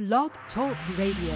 Blog Talk Radio.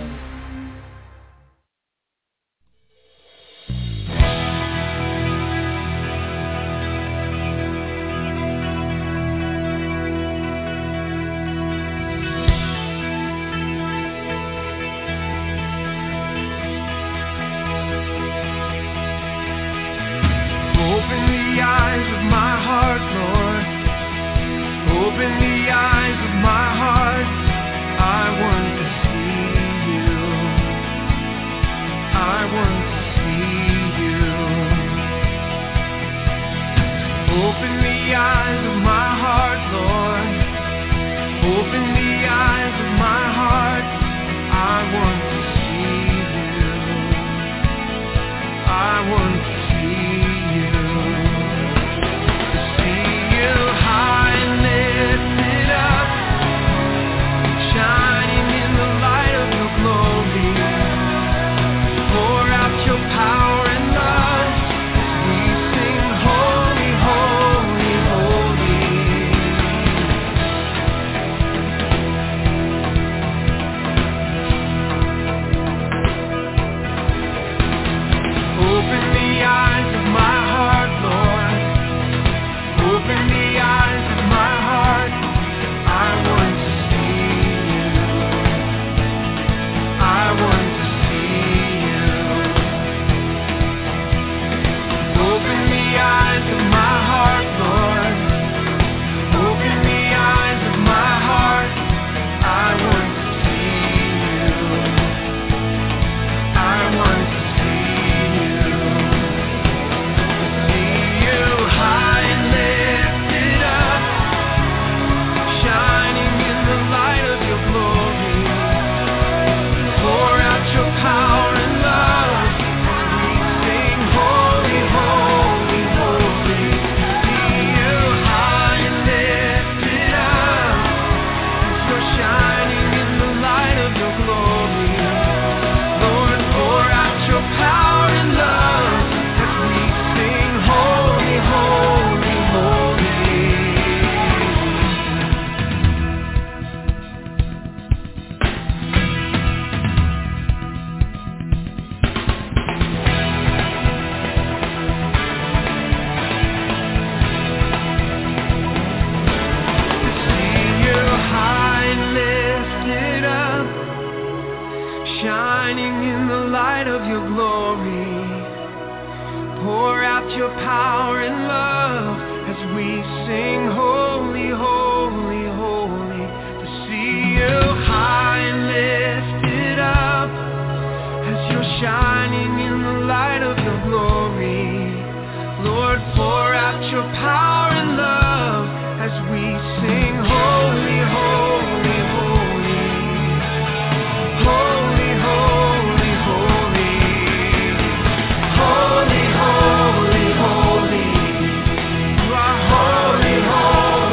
Holy,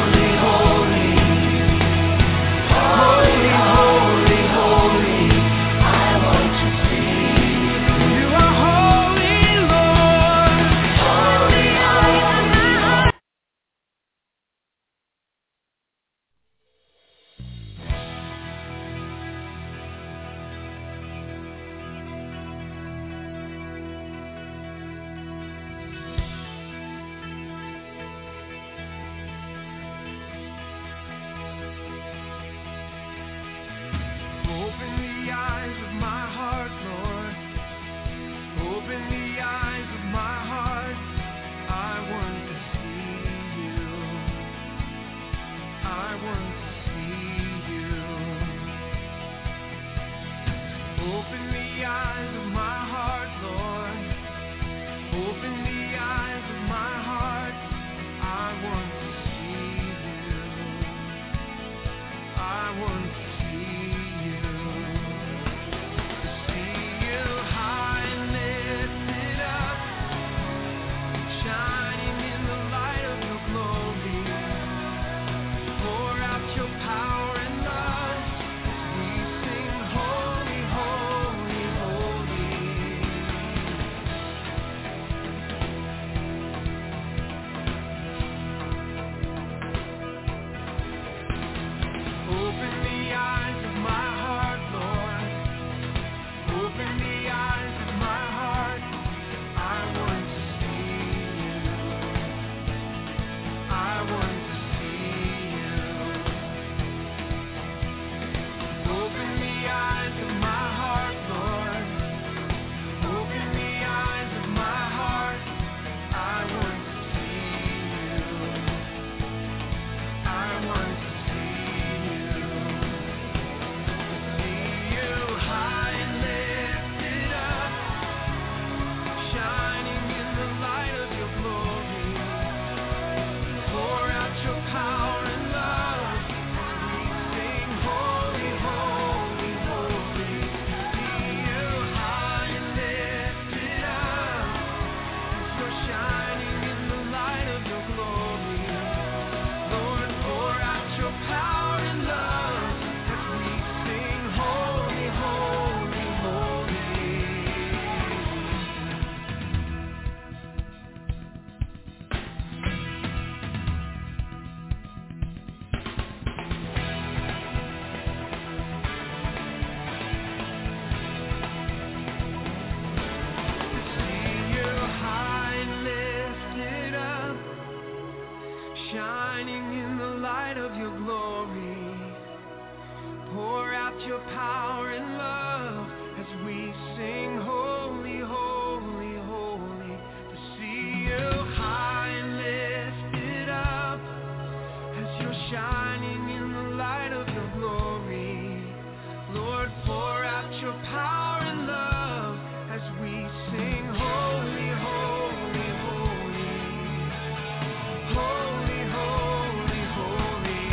your power and love as we sing holy, holy, holy. Holy, holy, holy.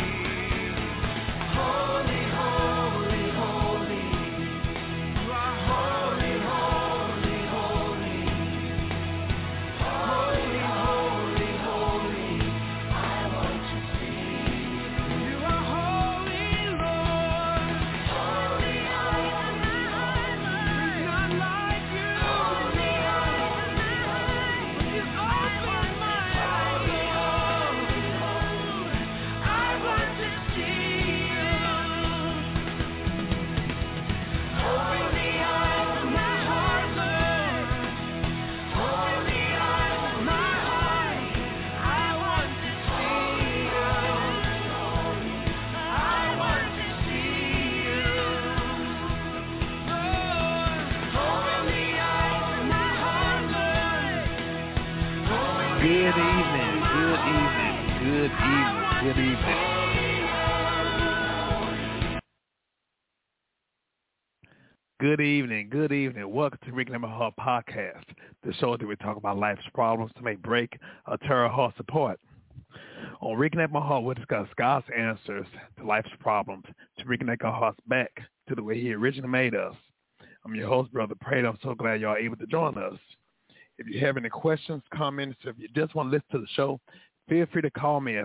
Holy, holy, holy. You are holy, holy, holy. Holy, holy, holy. I want to see. You are holy, Lord. Holy, holy, holy. There's none like you. Holy, holy, holy. Would you open my eyes, Lord? I want to see you. Open the eyes of my heart, Lord. Open the eyes of my heart. I want to see you. I want to see you. Lord, open the eyes of my heart, Lord. Open the Good eyes of evening, my good heart. evening, good I evening, want good to evening. see you. Good evening, good evening. Welcome to Reclaim My Heart Podcast, the show that we talk about life's problems to make break or tear our hearts apart. On Reconnect My Heart, we'll discuss God's answers to life's problems to reconnect our hearts back to the way He originally made us. I'm your host, Brother Prater. I'm so glad y'all are able to join us. If you have any questions, comments, if you just want to listen to the show, feel free to call me at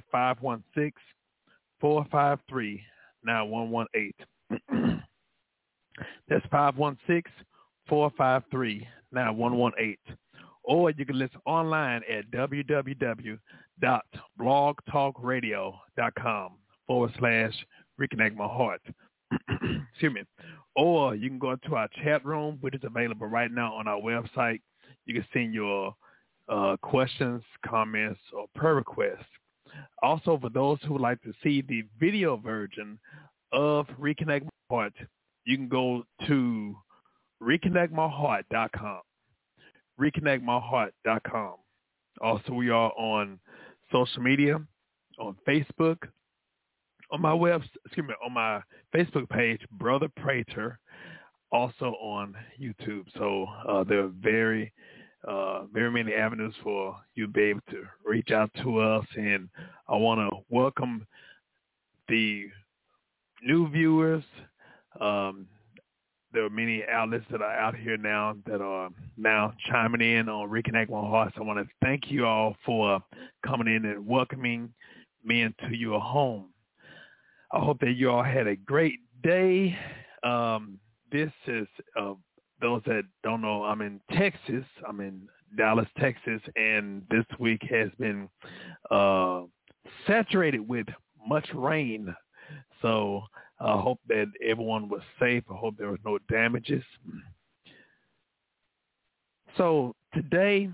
516-453-9118. That's 516-453-9118. Or you can listen online at www.blogtalkradio.com/Reconnect My Heart. Excuse me. Or you can go into our chat room, which is available right now on our website. You can send your questions, comments, or prayer requests. Also, for those who would like to see the video version of Reconnect My Heart, you can go to reconnectmyheart.com. reconnectmyheart.com. Also, we are on social media, on Facebook, on my on my Facebook page, Brother Prater, also on YouTube. So there are very many avenues for you to be able to reach out to us, and I want to welcome the new viewers. There are many outlets that are out here now that are now chiming in on Reconnect My Heart. So I want to thank you all for coming in and welcoming me into your home. I hope that you all had a great day. This is, those that don't know, I'm in Texas. I'm in Dallas, Texas, and this week has been saturated with much rain. So I hope that everyone was safe. I hope there was no damages. So today,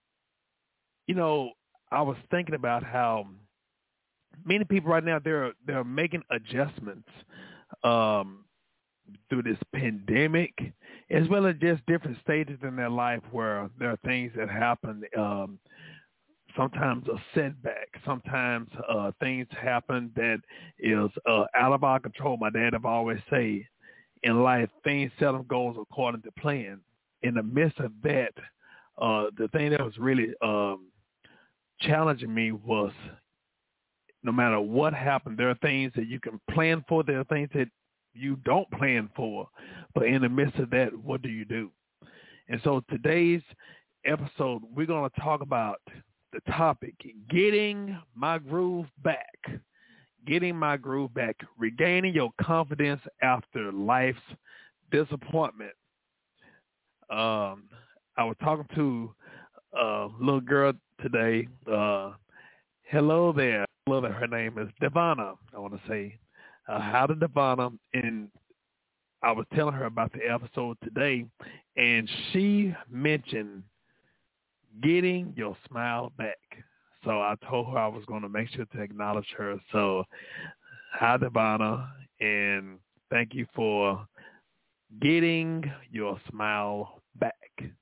I was thinking about how many people right now, they're making adjustments through this pandemic, as well as just different stages in their life where there are things that happen. Sometimes a setback, sometimes things happen that is out of our control. My dad have always say, in life, things seldom goes according to plan. In the midst of that, the thing that was really challenging me was no matter what happened, there are things that you can plan for. There are things that you don't plan for. But in the midst of that, what do you do? And so today's episode, we're going to talk about the topic, getting my groove back, regaining your confidence after life's disappointment. I was talking to a little girl today. Hello there. Her name is Devonna. I want to say hi to Devonna. And I was telling her about the episode today, and she mentioned getting your smile back. So I told her I was going to make sure to acknowledge her. So hi, Devonna, and thank you for getting your smile back.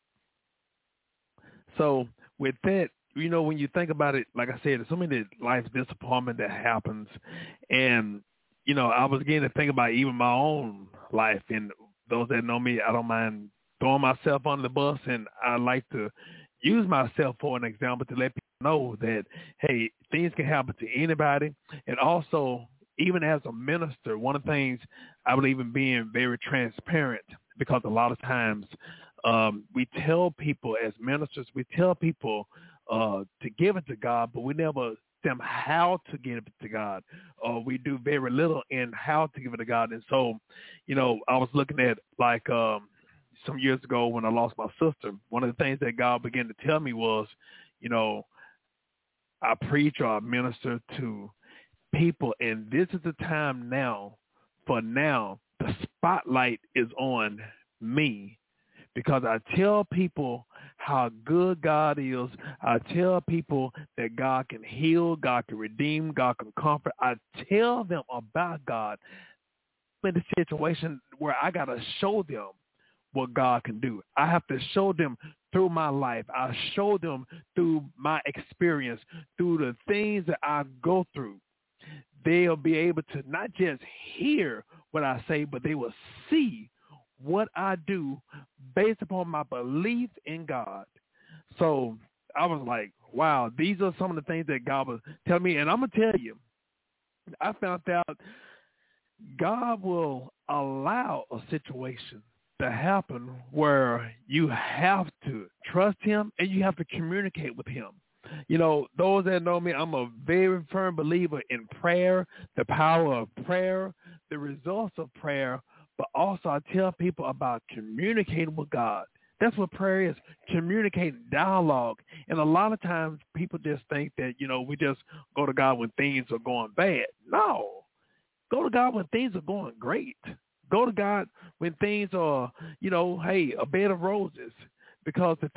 So with that, when you think about it, like I said, there's so many life disappointment that happens. And, I was beginning to think about even my own life and those that know me, I don't mind throwing myself on the bus, and I like to use myself for an example to let people know that, hey, things can happen to anybody. And also, even as a minister, one of the things I believe in being very transparent, because a lot of times we tell people as ministers, we tell people to give it to God, but we never them how to give it to God. We do very little in how to give it to God. And so, I was looking at like some years ago when I lost my sister, one of the things that God began to tell me was, I preach or I minister to people, and this is the time now, the spotlight is on me, because I tell people how good God is. I tell people that God can heal, God can redeem, God can comfort. I tell them about God in the situation where I got to show them what God can do. I have to show them through my life. I show them through my experience, through the things that I go through. They'll be able to not just hear what I say, but they will see what I do based upon my belief in God. So I was like, wow, these are some of the things that God was telling me. And I'm going to tell you, I found out God will allow a situation to happen where you have to trust him and you have to communicate with him. Those that know me, I'm a very firm believer in prayer, the power of prayer, the results of prayer, but also I tell people about communicating with God. That's what prayer is, communicating, dialogue. And a lot of times people just think that, we just go to God when things are going bad. No, go to God when things are going great. Go to God when things are, hey, a bed of roses. Because the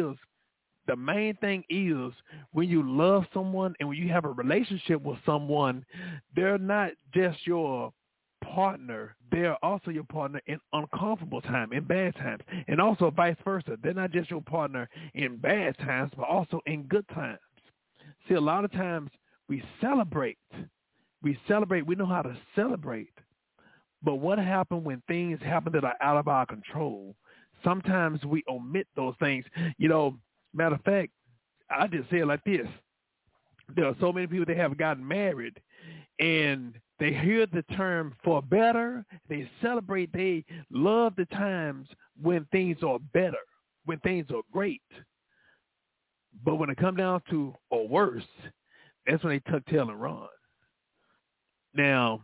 main thing is when you love someone and when you have a relationship with someone, they're not just your partner. They're also your partner in uncomfortable times, in bad times, and also vice versa. They're not just your partner in bad times, but also in good times. See, a lot of times we celebrate. We know how to celebrate. But what happens when things happen that are out of our control? Sometimes we omit those things. Matter of fact, I just say it like this. There are so many people that have gotten married, and they hear the term for better. They celebrate. They love the times when things are better, when things are great. But when it comes down to or worse, that's when they tuck tail and run. Now,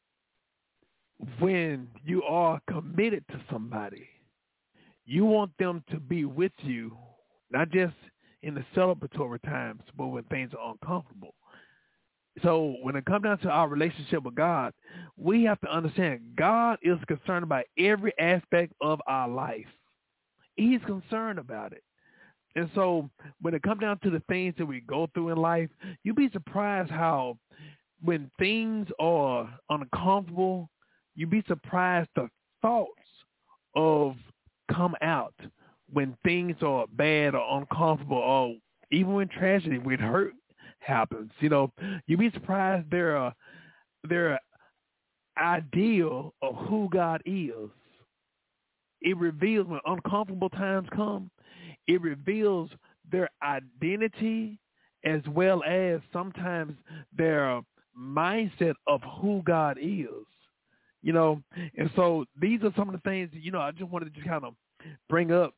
when you are committed to somebody, you want them to be with you, not just in the celebratory times, but when things are uncomfortable. So when it comes down to our relationship with God, we have to understand God is concerned about every aspect of our life. He's concerned about it. And so when it comes down to the things that we go through in life, you'd be surprised how when things are uncomfortable, you'd be surprised the thoughts of come out when things are bad or uncomfortable, or even when tragedy, when hurt happens. You'd be surprised their ideal of who God is. It reveals when uncomfortable times come, it reveals their identity as well as sometimes their mindset of who God is. And so these are some of the things, I just wanted to kind of bring up.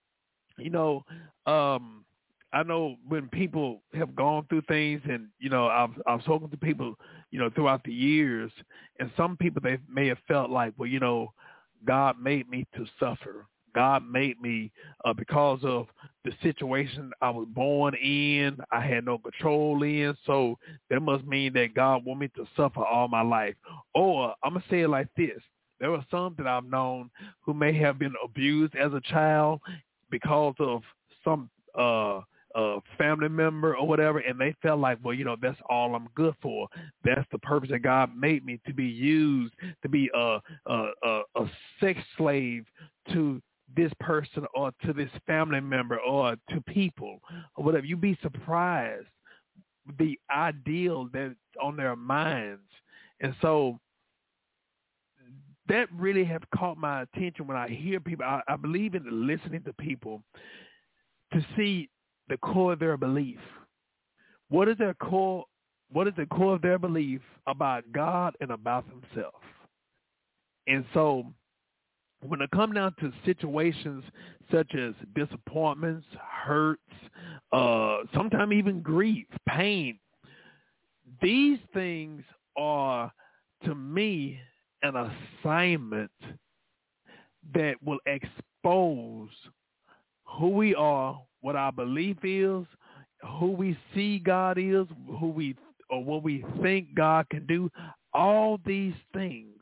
I know when people have gone through things, and I've spoken to people throughout the years, and some people, they may have felt like, well, God made me to suffer. God made me because of the situation I was born in, I had no control in, so that must mean that God want me to suffer all my life. Or I'm going to say it like this. There were some that I've known who may have been abused as a child because of some family member or whatever, and they felt like, well, that's all I'm good for. That's the purpose that God made me, to be used, to be a sex slave to this person or to this family member or to people or whatever. You'd be surprised the ideal that's on their minds. And so that really have caught my attention when I hear people. I believe in listening to people to see the core of their belief. What is their core? What is the core of their belief about God and about themselves? And so when it comes down to situations such as disappointments, hurts, sometimes even grief, pain, these things are, to me, an assignment that will expose who we are, what our belief is, who we see God is, or what we think God can do, all these things.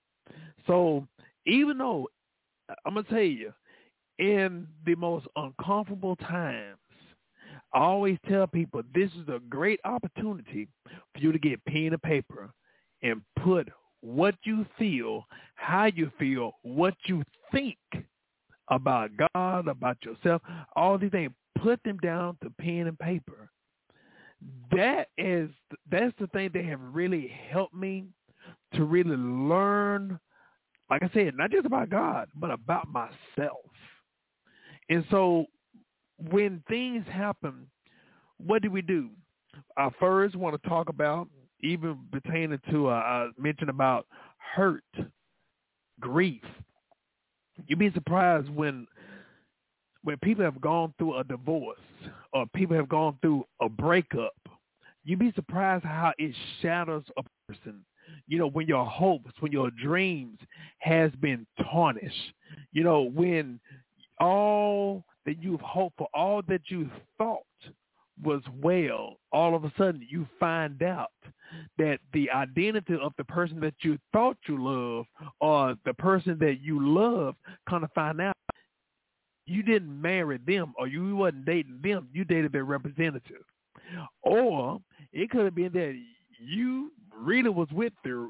So even though, I'm going to tell you, in the most uncomfortable times, I always tell people this is a great opportunity for you to get pen and paper and put what you feel, how you feel, what you think about God, about yourself, all these things. Put them down to pen and paper. That's the thing that have really helped me to really learn, like I said, not just about God, but about myself. And so when things happen, what do? I first want to talk about, even pertaining to, I mentioned about hurt, grief. You'd be surprised when people have gone through a divorce or people have gone through a breakup, you'd be surprised how it shatters a person. You know, when your hopes, when your dreams has been tarnished, you know, when all that you've hoped for, all that you thought was well, all of a sudden you find out that the identity of the person that you thought you loved or the person that you loved, kind of find out you didn't marry them or you wasn't dating them, you dated their representative. Or it could have been that you really was with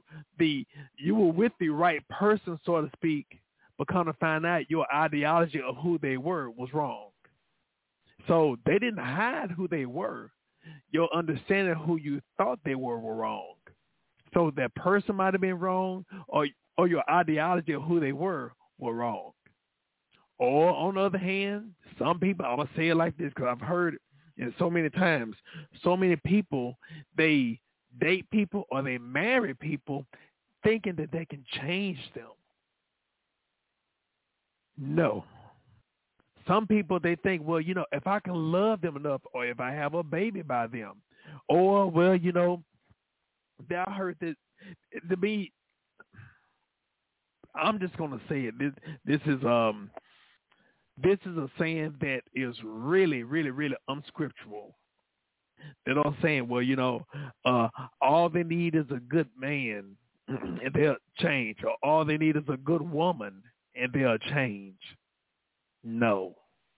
you were with the right person, so to speak, but kind of find out your ideology of who they were was wrong. So they didn't hide who they were. Your understanding of who you thought they were wrong. So that person might have been wrong, or your ideology of who they were wrong. Or on the other hand, some people, I'm going to say it like this because I've heard it so many times, so many people, they date people or they marry people thinking that they can change them. No. Some people, they think, well, you know, if I can love them enough, or if I have a baby by them, or, well, you know, I heard that to me, I'm just going to say it. This is a saying that is really, really, really unscriptural. They're not saying, well, you know, all they need is a good man and they'll change, or all they need is a good woman and they'll change. No.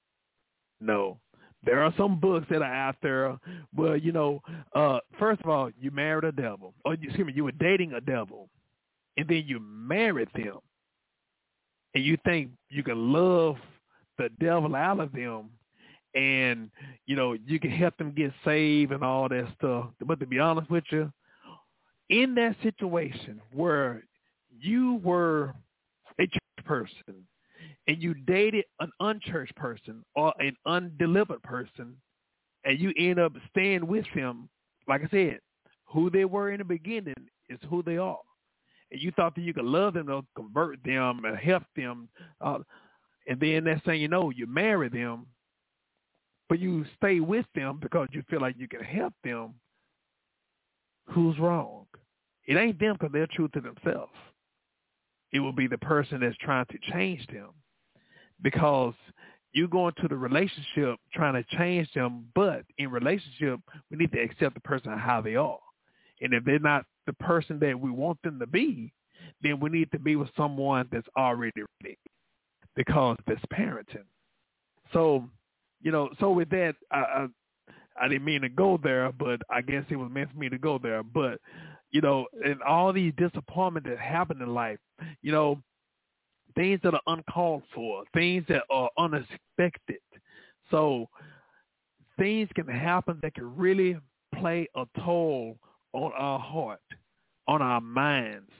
There are some books that are out there. Well, you know, first of all, you married a devil. Or, excuse me, you were dating a devil. And then you married them. And you think you can love the devil out of them. And, you know, you can help them get saved and all that stuff. But to be honest with you, in that situation where you were a church person, and you dated an unchurched person or an undelivered person, and you end up staying with them, like I said, who they were in the beginning is who they are. And you thought that you could love them, or convert them, and help them. And then next thing you know, you marry them, but you stay with them because you feel like you can help them. Who's wrong? It ain't them because they're true to themselves. It will be the person that's trying to change them. Because you go into the relationship trying to change them, but in relationship, we need to accept the person how they are. And if they're not the person that we want them to be, then we need to be with someone that's already ready, because that's parenting. So, you know, so with that, I didn't mean to go there, but I guess it was meant for me to go there. But, you know, and all these disappointments that happen in life, you know, things that are uncalled for, things that are unexpected. So things can happen that can really play a toll on our heart, on our minds.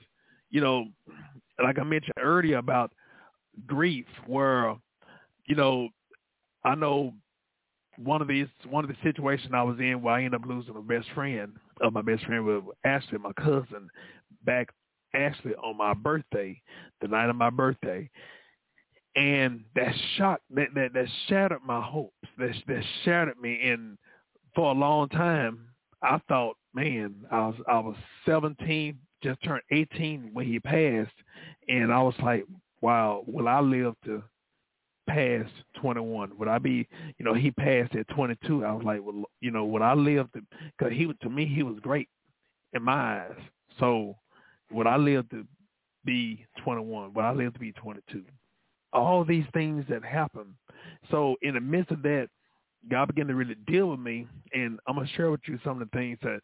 you know, like I mentioned earlier about grief, where, you know, I know one of the situations I was in where I ended up losing a best friend. My best friend was Ashley, my cousin, back actually on my birthday, the night of my birthday. And that shocked, that shattered my hopes. That shattered me. And for a long time, I thought, man, I was 17, just turned 18 when he passed, and I was like, wow, will I live to past 21? Would I be, he passed at 22. I was like, well, would I live to, because to me, he was great in my eyes. So would I live to be 21? Would I live to be 22? All these things that happen. So in the midst of that, God began to really deal with me, and I'm going to share with you some of the things that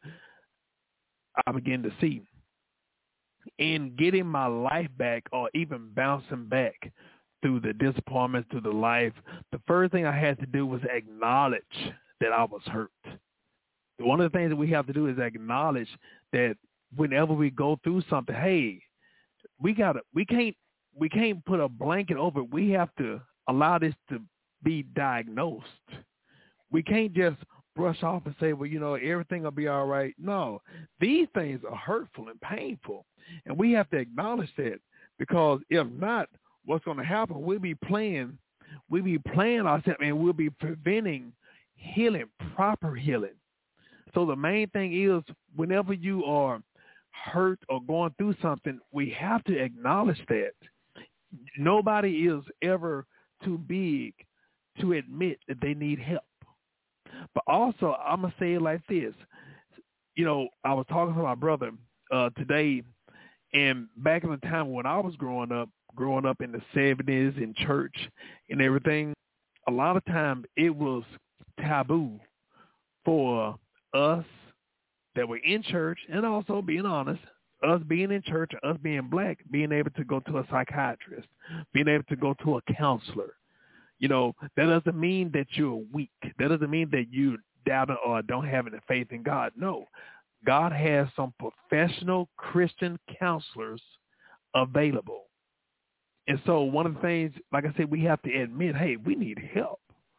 I began to see. In getting my life back, or even bouncing back through the disappointments, through the life, the first thing I had to do was acknowledge that I was hurt. One of the things that we have to do is acknowledge that whenever we go through something, hey, we can't put a blanket over it. We have to allow this to be diagnosed. We can't just brush off and say, well, everything will be all right. No, these things are hurtful and painful, and we have to acknowledge that, because if not, what's going to happen? We'll be playing ourselves, and we'll be preventing healing, proper healing. So the main thing is, whenever you are hurt or going through something, we have to acknowledge that. Nobody is ever too big to admit that they need help. But also, I'm going to say it like this. I was talking to my brother today, and back in the time when I was growing up in the 70s in church and everything, a lot of times it was taboo for us that were in church, and also, being honest, us being in church, us being black, being able to go to a psychiatrist, being able to go to a counselor. That doesn't mean that you're weak. That doesn't mean that you doubt or don't have any faith in God. No, God has some professional Christian counselors available. And so one of the things, like I said, we have to admit, hey, we need help.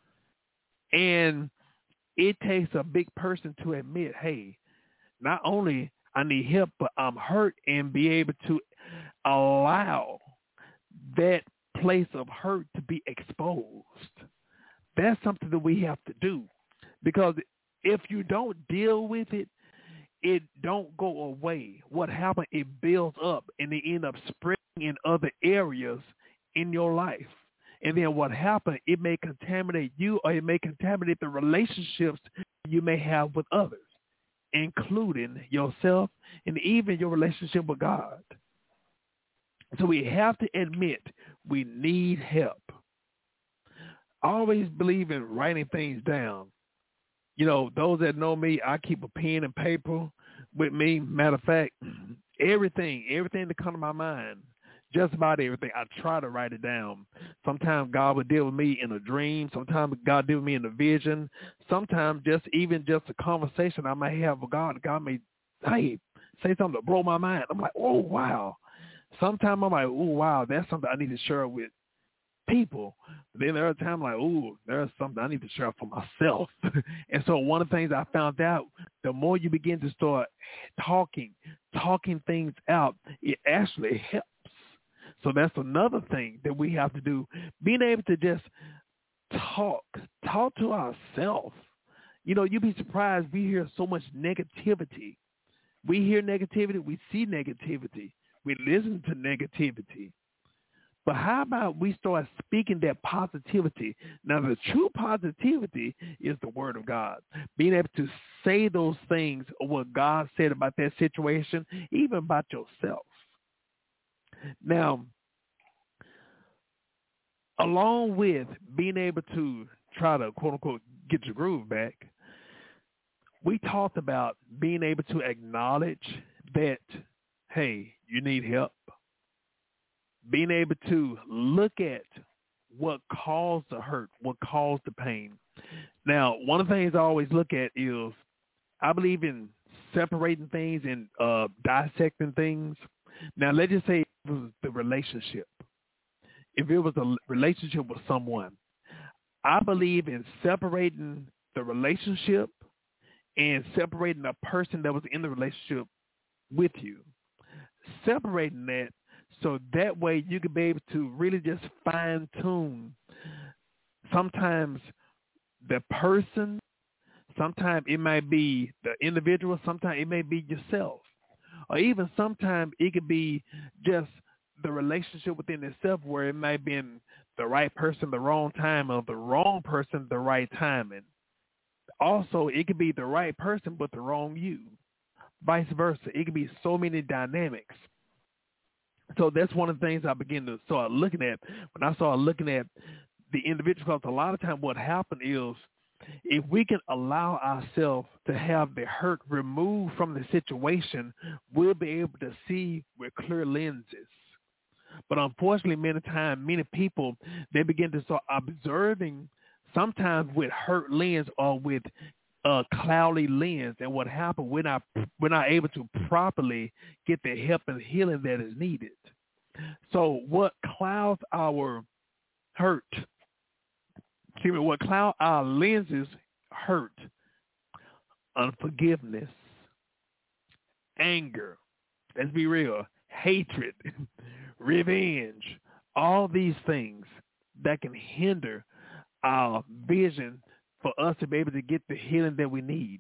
And it takes a big person to admit, hey, not only I need help, but I'm hurt, and be able to allow that place of hurt to be exposed. That's something that we have to do, because if you don't deal with it, it don't go away. What happens? It builds up, and it ends up spreading in other areas in your life. And then what happens? It may contaminate you, or it may contaminate the relationships you may have with others, including yourself and even your relationship with God. So we have to admit we need help. I always believe in writing things down. Those that know me, I keep a pen and paper with me. Matter of fact, everything that comes to my mind, just about everything, I try to write it down. Sometimes God will deal with me in a dream. Sometimes God deal with me in a vision. Sometimes just a conversation I may have with God. God may, hey, say something to blow my mind. I'm like, oh, wow. Sometimes I'm like, oh, wow, that's something I need to share with people. But then there are times like, oh, there's something I need to share for myself. And so one of the things I found out, the more you begin to start talking things out, it actually helps. So that's another thing that we have to do, being able to just talk to ourselves. You'd be surprised. We hear so much negativity. We hear negativity. We see negativity. We listen to negativity. But how about we start speaking that positivity? Now, the true positivity is the word of God. Being able to say those things, what God said about that situation, even about yourself. Now, along with being able to try to, quote unquote, get your groove back, we talked about being able to acknowledge that, hey, you need help. Being able to look at what caused the hurt, what caused the pain. Now, one of the things I always look at is, I believe in separating things and dissecting things. Now, let's just say it was the relationship. If it was a relationship with someone, I believe in separating the relationship and separating the person that was in the relationship with you. Separating that so that way you could be able to really just fine tune sometimes the person, sometimes it might be the individual, sometimes it may be yourself. Or even sometimes it could be just the relationship within itself where it might have been the right person the wrong time or the wrong person the right timing. Also, it could be the right person but the wrong you. Vice versa. It could be so many dynamics. So that's one of the things I begin to start looking at when I started looking at the individual. Because a lot of times what happened is if we can allow ourselves to have the hurt removed from the situation, we'll be able to see with clear lenses. But unfortunately, many times, many people, they begin to start observing sometimes with hurt lens or with a cloudy lens. And what happened, we're not able to properly get the help and healing that is needed. So what clouds our hurt, what clouds our lenses hurt, unforgiveness, anger, let's be real, hatred, revenge, all these things that can hinder our vision for us to be able to get the healing that we need.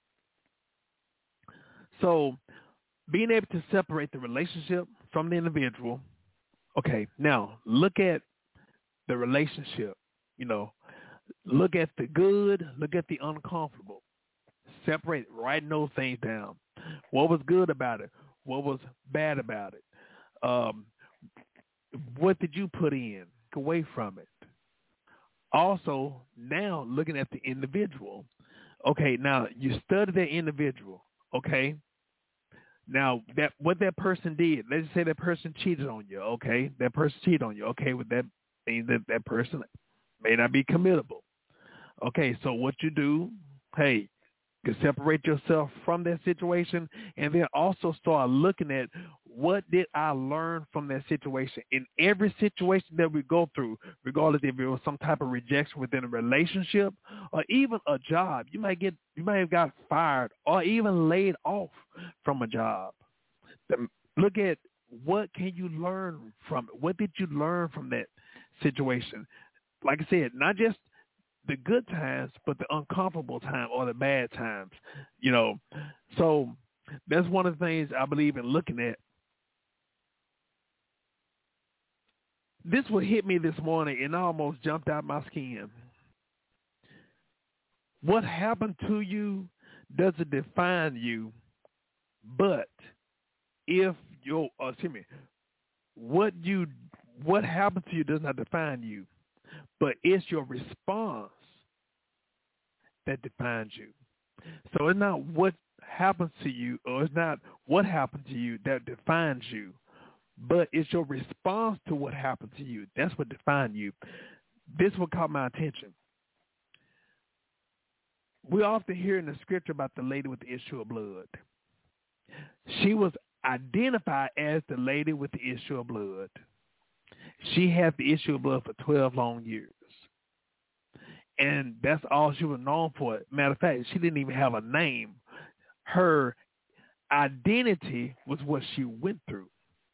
So being able to separate the relationship from the individual. Okay, now look at the relationship, look at the good, look at the uncomfortable. Separate, write those things down. What was good about it? What was bad about it? What did you put in away from it? Also, now looking at the individual. Okay, now you study the individual. Okay, now that what that person did. Let's say that person cheated on you. Okay, that person cheated on you. Okay, with that means that person may not be committable. Okay, so what you do? Hey, you separate yourself from that situation, and then also start looking at what did I learn from that situation. In every situation that we go through, regardless if it was some type of rejection within a relationship or even a job, you might have got fired or even laid off from a job. Look at what can you learn from it. What did you learn from that situation? Like I said, not just the good times, but the uncomfortable time or the bad times, So that's one of the things I believe in looking at. This one hit me this morning and almost jumped out my skin. What happened to you doesn't define you, but what happened to you does not define you, but it's your response that defines you. So it's not what happens to you, or it's not what happened to you that defines you, but it's your response to what happened to you. That's what defines you. This what caught my attention. We often hear in the scripture about the lady with the issue of blood. She was identified as the lady with the issue of blood. She had the issue of blood for 12 long years. And that's all she was known for. Matter of fact, she didn't even have a name. Her identity was what she went through.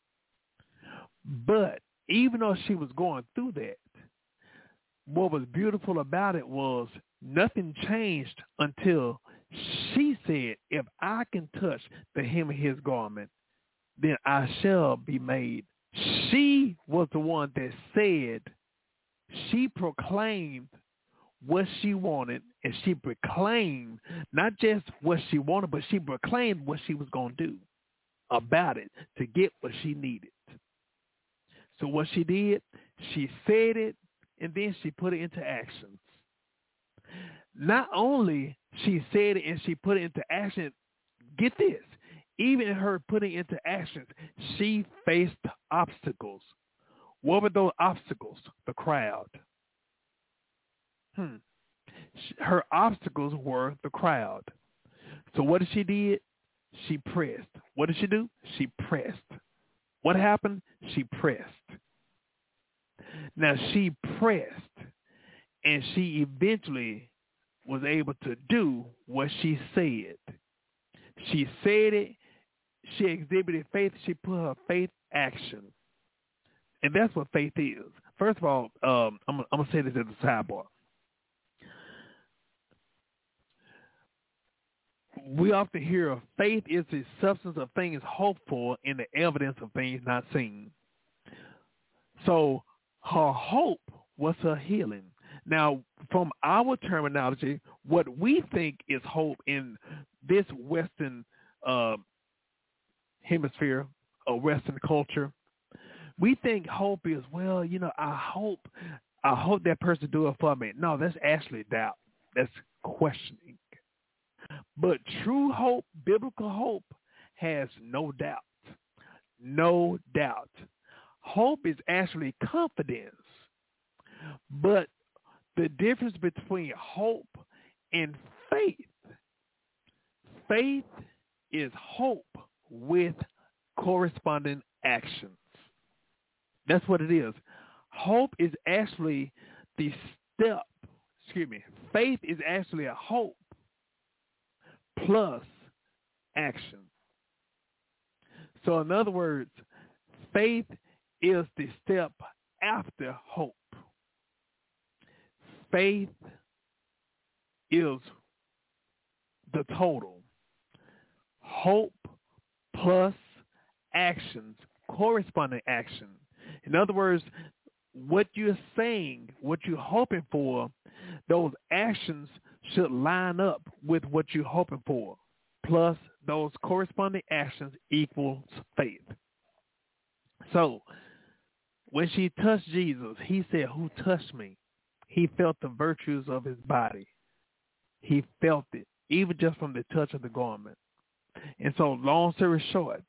But even though she was going through that, what was beautiful about it was nothing changed until she said, if I can touch the hem of his garment, then I shall be made. She was the one that said, she proclaimed what she wanted, and she proclaimed not just what she wanted, but she proclaimed what she was going to do about it to get what she needed. So what she did, she said it, and then she put it into action. Not only she said it and she put it into action, get this, even in her putting into action, she faced obstacles. What were those obstacles? The crowd. Her obstacles were the crowd. So what did she do? She pressed. What did she do? She pressed. What happened? She pressed. Now she pressed, and she eventually was able to do what she said. She said it. She exhibited faith. She put her faith action. And that's what faith is. First of all, I'm going to say this as a sidebar. We often hear faith is the substance of things hoped for and the evidence of things not seen. So her hope was her healing. Now, from our terminology, what we think is hope in this Western hemisphere or Western culture, we think hope is, well, I hope that person do it for me. No, that's actually doubt. That's questioning. But true hope, biblical hope, has no doubt. No doubt. Hope is actually confidence. But the difference between hope and faith is hope with corresponding actions. That's what it is. Hope is actually the step. Faith is actually a hope plus action. So in other words, faith is the step after hope. Faith is the total. Hope plus actions, corresponding action. In other words, what you're saying, what you're hoping for, those actions should line up with what you're hoping for. Plus those corresponding actions equals faith. So when she touched Jesus, he said, "Who touched me?" He felt the virtues of his body. He felt it, even just from the touch of the garment. And so, long story short,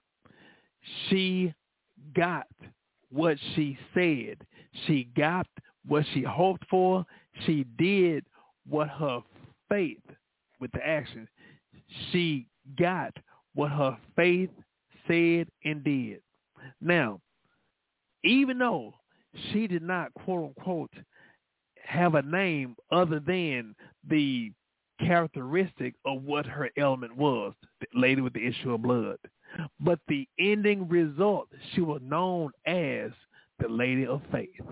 she got what she said. She got what she hoped for. She did what her faith, with the action, she got what her faith said and did. Now, even though she did not, quote unquote, have a name other than the characteristic of what her ailment was, the lady with the issue of blood. But the ending result, she was known as the Lady of Faith.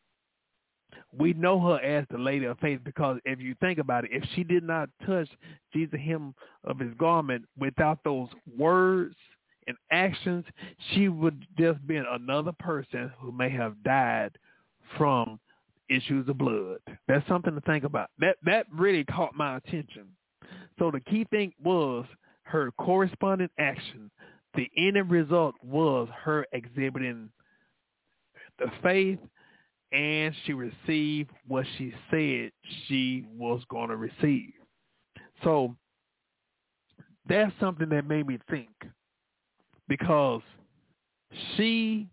We know her as the Lady of Faith because if you think about it, if she did not touch Jesus' hem of his garment without those words and actions, she would just been another person who may have died from issues of blood. That's something to think about. That really caught my attention. So the key thing was her corresponding action. The ending result was her exhibiting the faith, and she received what she said she was going to receive. So that's something that made me think, because she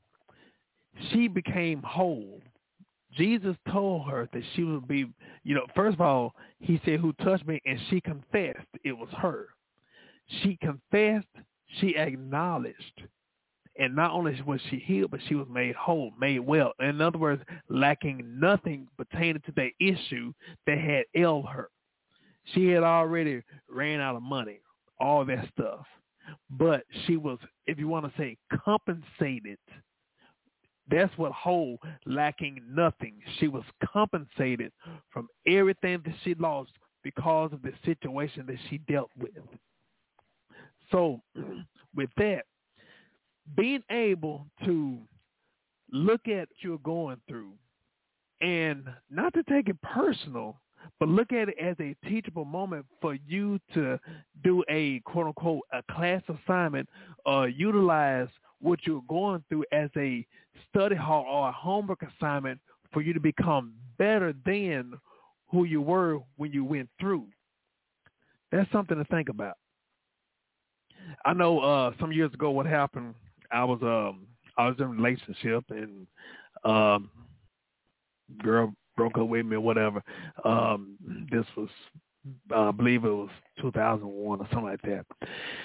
became whole. Jesus told her that she would be, first of all, he said, "Who touched me?" And she confessed it was her. She confessed, she acknowledged. And not only was she healed, but she was made whole, made well. In other words, lacking nothing pertaining to the issue that had ailed her. She had already ran out of money, all that stuff. But she was, if you want to say, compensated. That's what whole, lacking nothing. She was compensated from everything that she lost because of the situation that she dealt with. So with that, being able to look at what you're going through and not to take it personal, but look at it as a teachable moment for you to do a quote unquote a class assignment or utilize what you're going through as a study hall or a homework assignment for you to become better than who you were when you went through. That's something to think about. I know some years ago what happened. I was in a relationship and girl broke up with me or whatever. This was I believe it was 2001 or something like that.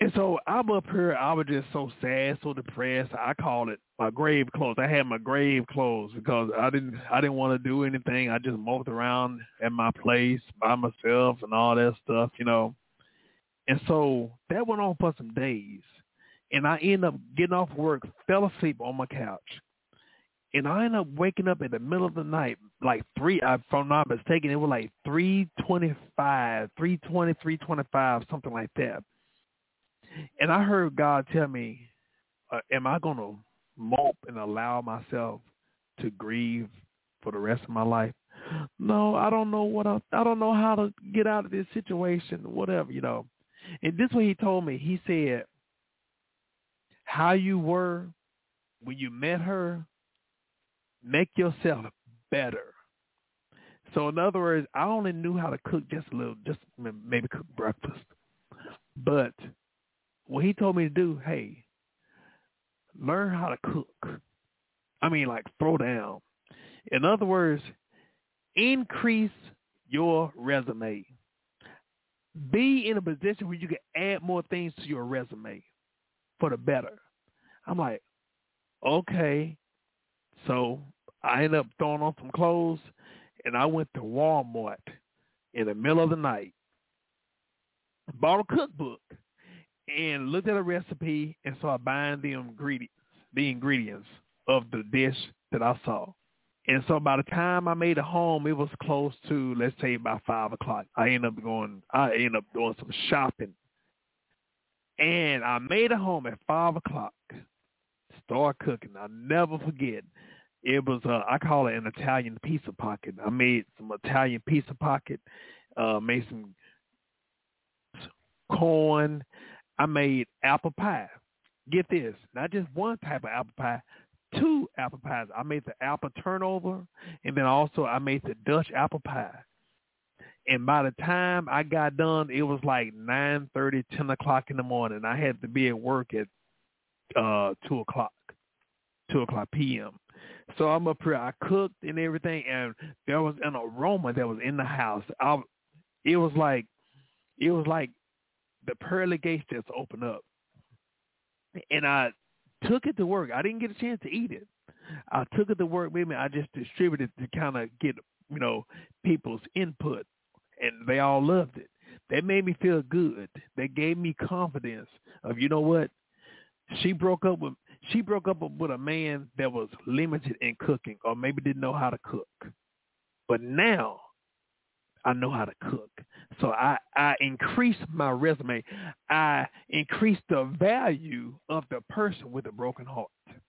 And so I'm up here. I was just so sad, so depressed. I call it my grave clothes. I had my grave clothes because I didn't want to do anything. I just moped around at my place by myself and all that stuff, you know. And so that went on for some days. And I ended up getting off work, fell asleep on my couch. And I ended up waking up in the middle of the night, like if I'm not mistaken, it was like 3:25, 3:20, 3:25, something like that. And I heard God tell me, am I going to mope and allow myself to grieve for the rest of my life? No, I don't know I don't know how to get out of this situation, whatever, you know. And this is what he told me. He said, how you were when you met her, make yourself better. So in other words, I only knew how to cook just a little, just maybe cook breakfast. But what he told me to do, hey, learn how to cook. I mean, like throw down. In other words, increase your resume. Be in a position where you can add more things to your resume for the better. I'm like, okay. So I ended up throwing on some clothes, and I went to Walmart in the middle of the night, bought a cookbook, and looked at a recipe and started buying the ingredients of the dish that I saw. And so by the time I made it home, it was close to, let's say, about 5 o'clock. I ended up doing some shopping. And I made it home at 5 o'clock. Start cooking. I'll never forget. It was, I call it an Italian pizza pocket. I made some Italian pizza pocket, made some corn. I made apple pie. Get this, not just one type of apple pie, 2 apple pies. I made the apple turnover, and then also I made the Dutch apple pie. And by the time I got done, it was like 9:30, 10 o'clock in the morning. I had to be at work at 2 o'clock p.m. So I'm up here. I cooked and everything, and there was an aroma that was in the house. It was like the pearly gates just opened up. And I took it to work. I didn't get a chance to eat it. I took it to work with me. I just distributed to kind of get, people's input, and they all loved it. That made me feel good. That gave me confidence of, you know what? She broke up with a man that was limited in cooking, or maybe didn't know how to cook. But now I know how to cook. So I increased my resume. I increased the value of the person with a broken heart.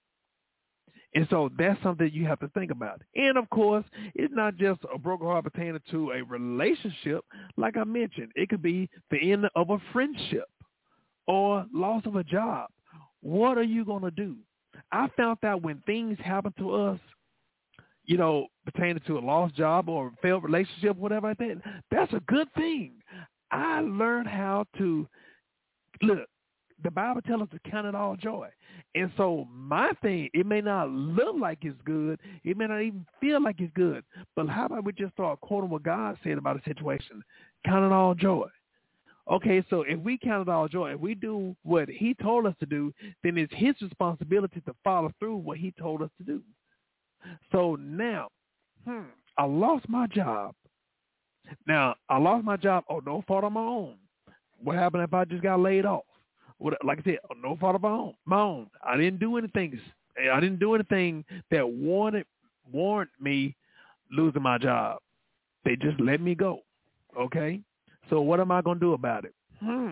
And so that's something you have to think about. And, of course, it's not just a broken heart pertaining to a relationship. Like I mentioned, it could be the end of a friendship or loss of a job. What are you going to do? I found out when things happen to us, pertaining to a lost job or a failed relationship, whatever like that, that's a good thing. I learned how to, look, the Bible tells us to count it all joy. And so my thing, it may not look like it's good. It may not even feel like it's good. But how about we just start quoting what God said about a situation? Count it all joy. Okay, so if we count it all joy, if we do what he told us to do, then it's his responsibility to follow through what he told us to do. So now, I lost my job. Now, I lost my job, no fault of my own. What happened if I just got laid off? Like I said, no fault of my own. I didn't do anything. I didn't do anything that warrant me losing my job. They just let me go. Okay? So what am I going to do about it?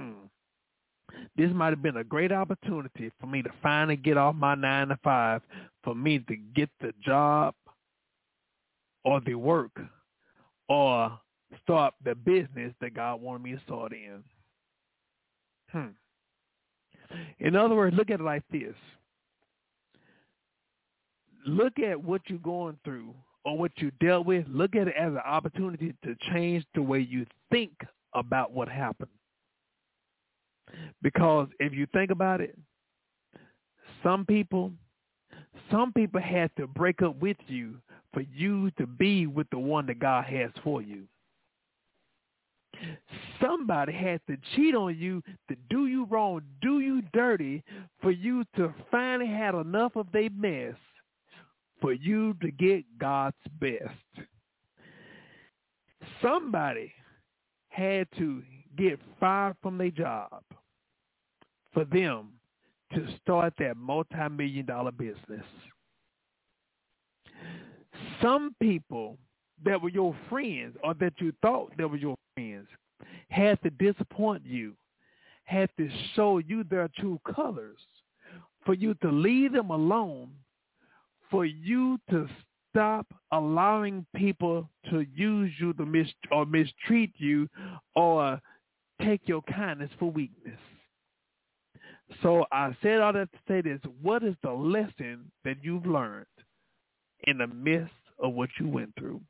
This might have been a great opportunity for me to finally get off my 9 to 5, for me to get the job or the work or start the business that God wanted me to start in. In other words, look at it like this. Look at what you're going through or what you dealt with. Look at it as an opportunity to change the way you think about what happened. Because if you think about it, some people had to break up with you for you to be with the one that God has for you. Somebody had to cheat on you, to do you wrong, do you dirty, for you to finally had enough of their mess, for you to get God's best. Somebody had to get fired from their job for them to start that multi-million-dollar business. Some people that were your friends or that you thought that were your friends had to disappoint you, had to show you their true colors, for you to leave them alone, for you to stop allowing people to use you to mistreat you or take your kindness for weakness. So I said all that to say this. What is the lesson that you've learned in the midst of what you went through?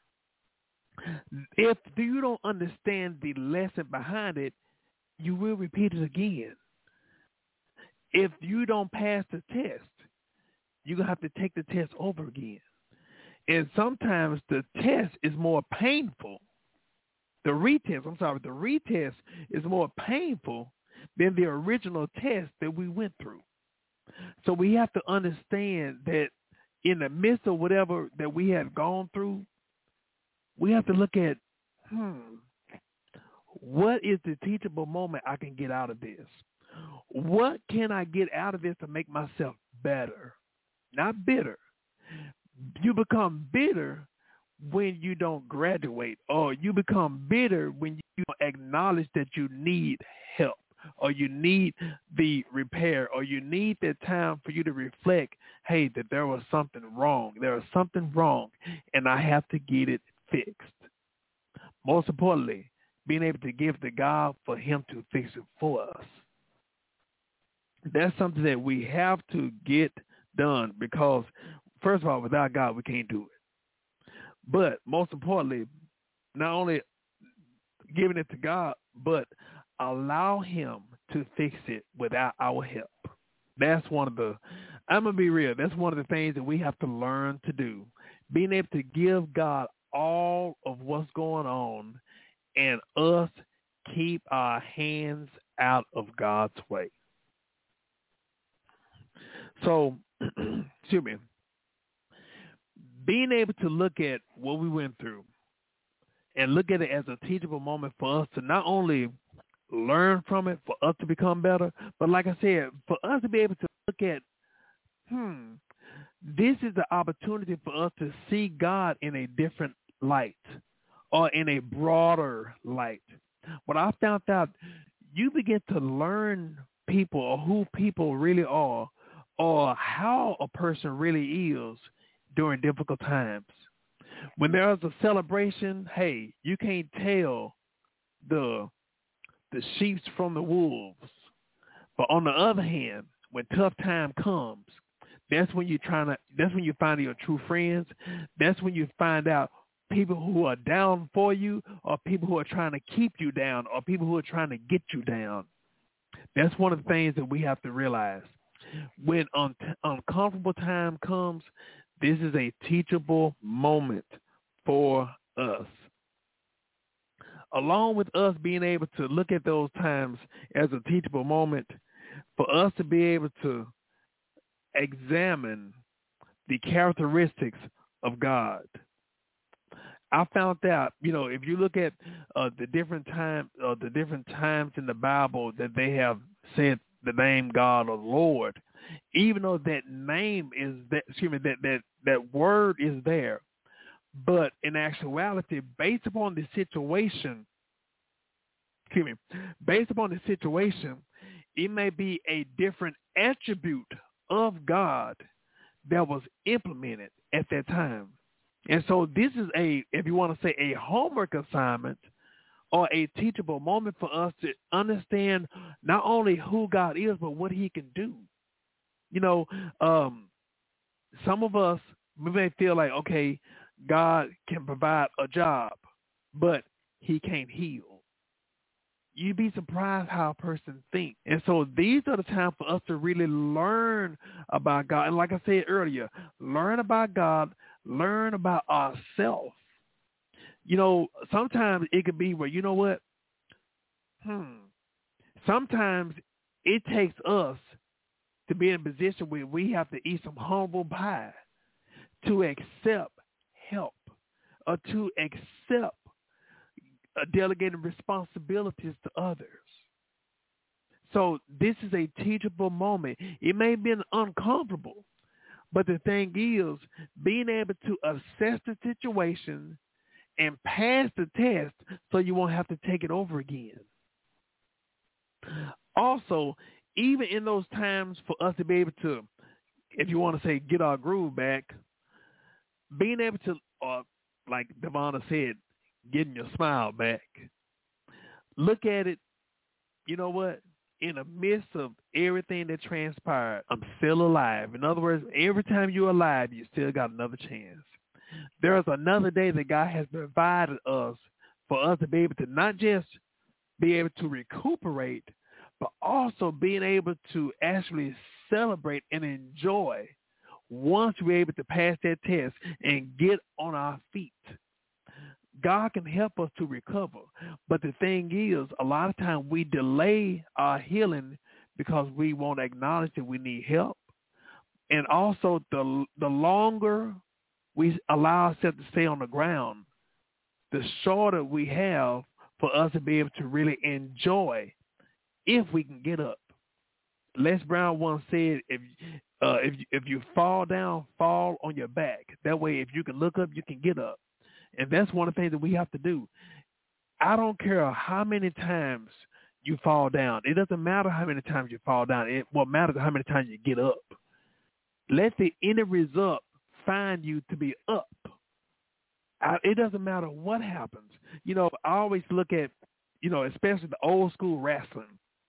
If you don't understand the lesson behind it, you will repeat it again. If you don't pass the test, you're going to have to take the test over again. And sometimes the test is more painful. The retest is more painful than the original test that we went through. So we have to understand that in the midst of whatever that we have gone through, we have to look at, what is the teachable moment I can get out of this? What can I get out of this to make myself better? Not bitter. You become bitter when you don't graduate, or you become bitter when you don't acknowledge that you need help, or you need the repair, or you need that time for you to reflect, hey, that there was something wrong. There was something wrong, and I have to get it fixed. Most importantly, being able to give to God for him to fix it for us. That's something that we have to get done, because, first of all, without God, we can't do it. But most importantly, not only giving it to God, but allow him to fix it without our help. That's one of the, I'm going to be real, that's one of the things that we have to learn to do. Being able to give God all of what's going on and us keep our hands out of God's way. So, excuse me, being able to look at what we went through and look at it as a teachable moment for us to not only learn from it, for us to become better, but like I said, for us to be able to look at, this is the opportunity for us to see God in a different light or in a broader light. What I found out, you begin to learn people or who people really are or how a person really is during difficult times. When there's a celebration, hey, you can't tell the sheep from the wolves. But on the other hand, when tough time comes, that's when you find your true friends. That's when you find out people who are down for you, or people who are trying to keep you down, or people who are trying to get you down. That's one of the things that we have to realize. When uncomfortable time comes, this is a teachable moment for us. Along with us being able to look at those times as a teachable moment, for us to be able to examine the characteristics of God. I found out, if you look at the different times in the Bible that they have said the name God or Lord, even though that name is that word is there, but in actuality, based upon the situation, it may be a different attribute of God that was implemented at that time. And so this is if you want to say, a homework assignment or a teachable moment for us to understand not only who God is, but what he can do. Some of us, we may feel like, okay, God can provide a job, but he can't heal. You'd be surprised how a person thinks. And so these are the times for us to really learn about God. And like I said earlier, learn about God, learn about ourselves. Sometimes it could be where, you know what? Sometimes it takes us to be in a position where we have to eat some humble pie to accept help or to accept delegating responsibilities to others. So this is a teachable moment. It may have been uncomfortable, but the thing is, being able to assess the situation and pass the test so you won't have to take it over again. Also, even in those times for us to be able to, if you want to say, get our groove back, being able to, like Devonna said, getting your smile back, look at it, you know what? In the midst of everything that transpired, I'm still alive. In other words, every time you're alive, you still got another chance. There's another day that God has provided us for us to be able to not just be able to recuperate, but also being able to actually celebrate and enjoy once we're able to pass that test and get on our feet. God can help us to recover. But the thing is, a lot of times we delay our healing because we won't acknowledge that we need help. And also the longer we allow ourselves to stay on the ground, the shorter we have for us to be able to really enjoy if we can get up. Les Brown once said, if you fall down, fall on your back. That way, if you can look up, you can get up. And that's one of the things that we have to do. I don't care how many times you fall down. It doesn't matter how many times you fall down. What matters is how many times you get up. Let the end result find you to be up. It doesn't matter what happens. I always look at, especially the old school wrestling.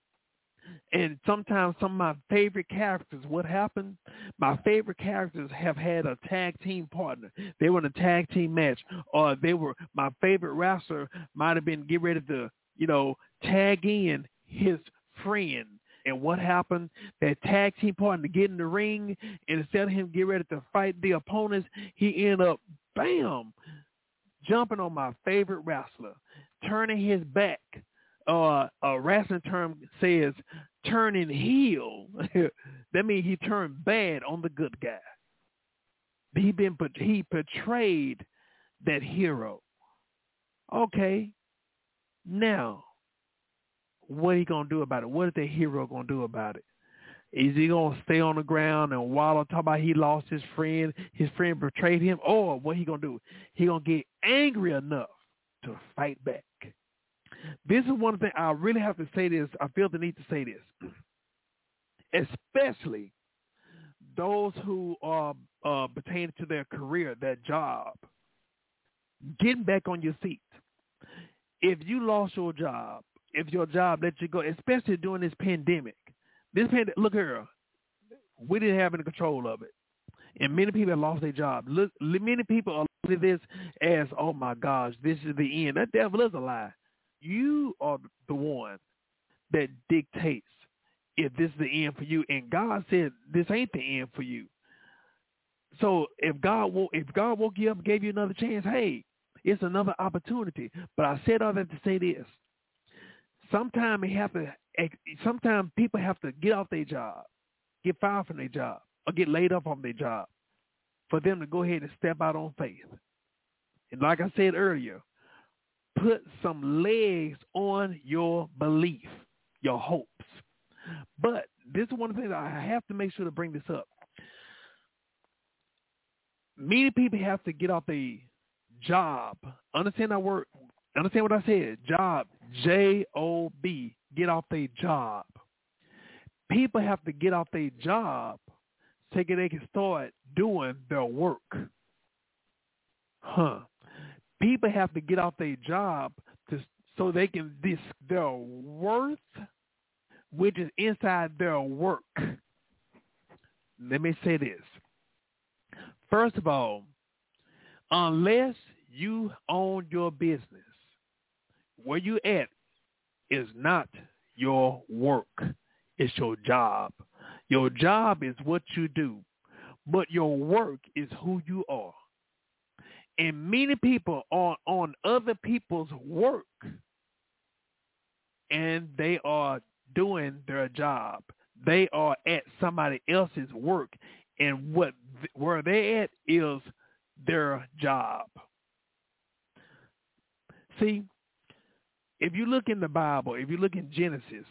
And sometimes some of my favorite characters, what happened? My favorite characters have had a tag team partner. They were in a tag team match, or my favorite wrestler might have been get ready to, tag in his friend. And what happened? That tag team partner get in the ring, and instead of him get ready to fight the opponents, he ended up, bam, jumping on my favorite wrestler, turning his back. A wrestling term says turning heel. That means he turned bad on the good guy. He portrayed that hero. Okay, now what he gonna do about it? What is the hero gonna do about it? Is he gonna stay on the ground and wallow, talk about he lost his friend betrayed him, or what he gonna do? He gonna get angry enough to fight back. This is one thing I really have to say this. I feel the need to say this, especially those who are pertaining to their career, their job. Getting back on your feet. If you lost your job, if your job let you go, especially during this pandemic, look here, we didn't have any control of it, and many people have lost their job. Many people are looking at this as, oh my gosh, this is the end. That devil is a lie. You are the one that dictates if this is the end for you. And God said this ain't the end for you. So if God woke you up and gave you another chance, hey, it's another opportunity. But I said all that to say this. Sometimes people have to get off their job, get fired from their job, or get laid up on their job for them to go ahead and step out on faith. And like I said earlier, put some legs on your belief, your hopes. But this is one of the things I have to make sure to bring this up. Many people have to get off their job. Understand that word? Understand what I said? Job, J-O-B, get off their job. People have to get off their job so they can start doing their work. People have to get off their job so they can their worth, which is inside their work. Let me say this. First of all, unless you own your business, where you at is not your work. It's your job. Your job is what you do, but your work is who you are. And many people are on other people's work, and they are doing their job. They are at somebody else's work, and where they at is their job. See, if you look in the Bible, if you look in Genesis,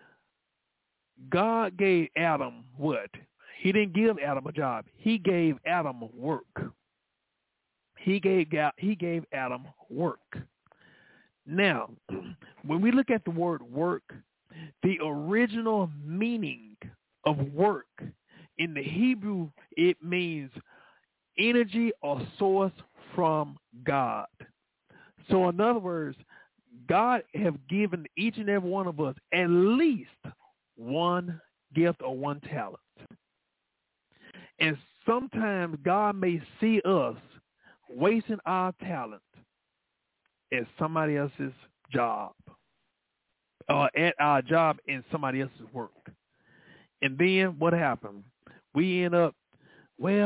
God gave Adam what? He didn't give Adam a job. He gave Adam work. He gave Adam work. Now, when we look at the word work, the original meaning of work in the Hebrew, it means energy or source from God. So in other words, God have given each and every one of us at least one gift or one talent. And sometimes God may see us wasting our talent at somebody else's job, or at our job in somebody else's work. And then what happened? We end up, well,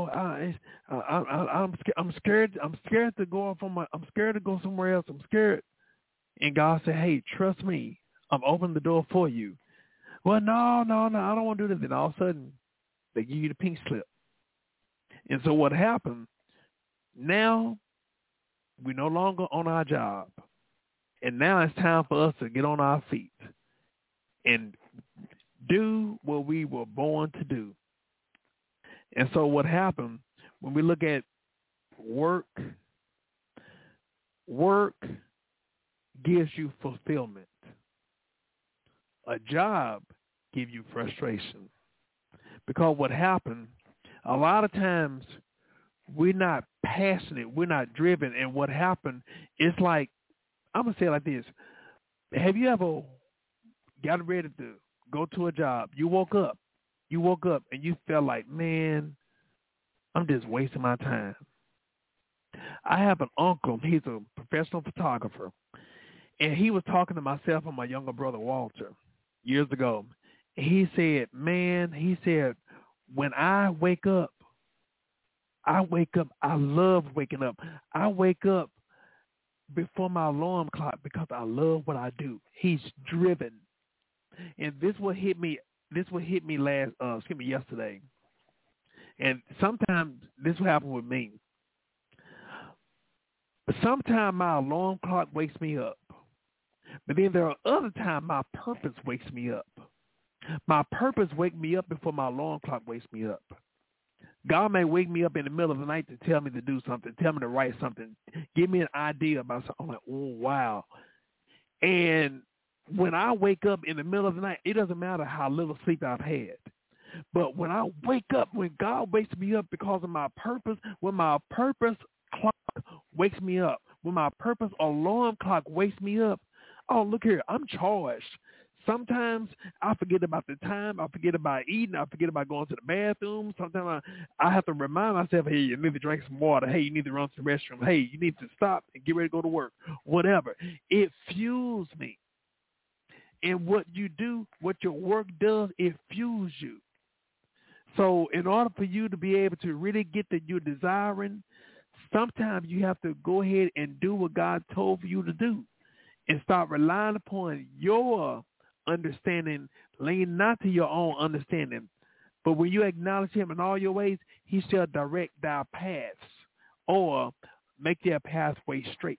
I'm scared. I'm scared to go I'm scared to go somewhere else. I'm scared. And God said, hey, trust me. I'm opening the door for you. Well, no, I don't want to do this. And all of a sudden, they give you the pink slip. And so what happened, now we're no longer on our job. And now it's time for us to get on our feet and do what we were born to do. And so what happened, when we look at work gives you fulfillment. A job gives you frustration. Because what happened, a lot of times we're not passionate, we're not driven, and what happened, it's like, I'm going to say it like this. Have you ever got ready to go to a job? You woke up and you felt like, man, I'm just wasting my time. I have an uncle, he's a professional photographer, and he was talking to myself and my younger brother, Walter, years ago. He said, when I wake up, I love waking up. I wake up before my alarm clock because I love what I do. He's driven. And this what hit me yesterday. And sometimes this will happen with me. Sometimes my alarm clock wakes me up. But then there are other times my purpose wakes me up. My purpose wakes me up before my alarm clock wakes me up. God may wake me up in the middle of the night to tell me to do something, tell me to write something, give me an idea about something. I'm like, oh, wow. And when I wake up in the middle of the night, it doesn't matter how little sleep I've had. But when I wake up, when God wakes me up because of my purpose, when my purpose clock wakes me up, when my purpose alarm clock wakes me up, oh, look here, I'm charged. Sometimes I forget about the time. I forget about eating. I forget about going to the bathroom. Sometimes I have to remind myself, hey, you need to drink some water. Hey, you need to run to the restroom. Hey, you need to stop and get ready to go to work. Whatever. It fuels me. And what you do, what your work does, it fuels you. So in order for you to be able to really get that you're desiring, sometimes you have to go ahead and do what God told for you to do and start relying upon your understanding, lean not to your own understanding. But when you acknowledge him in all your ways, he shall direct thy paths or make their pathway straight.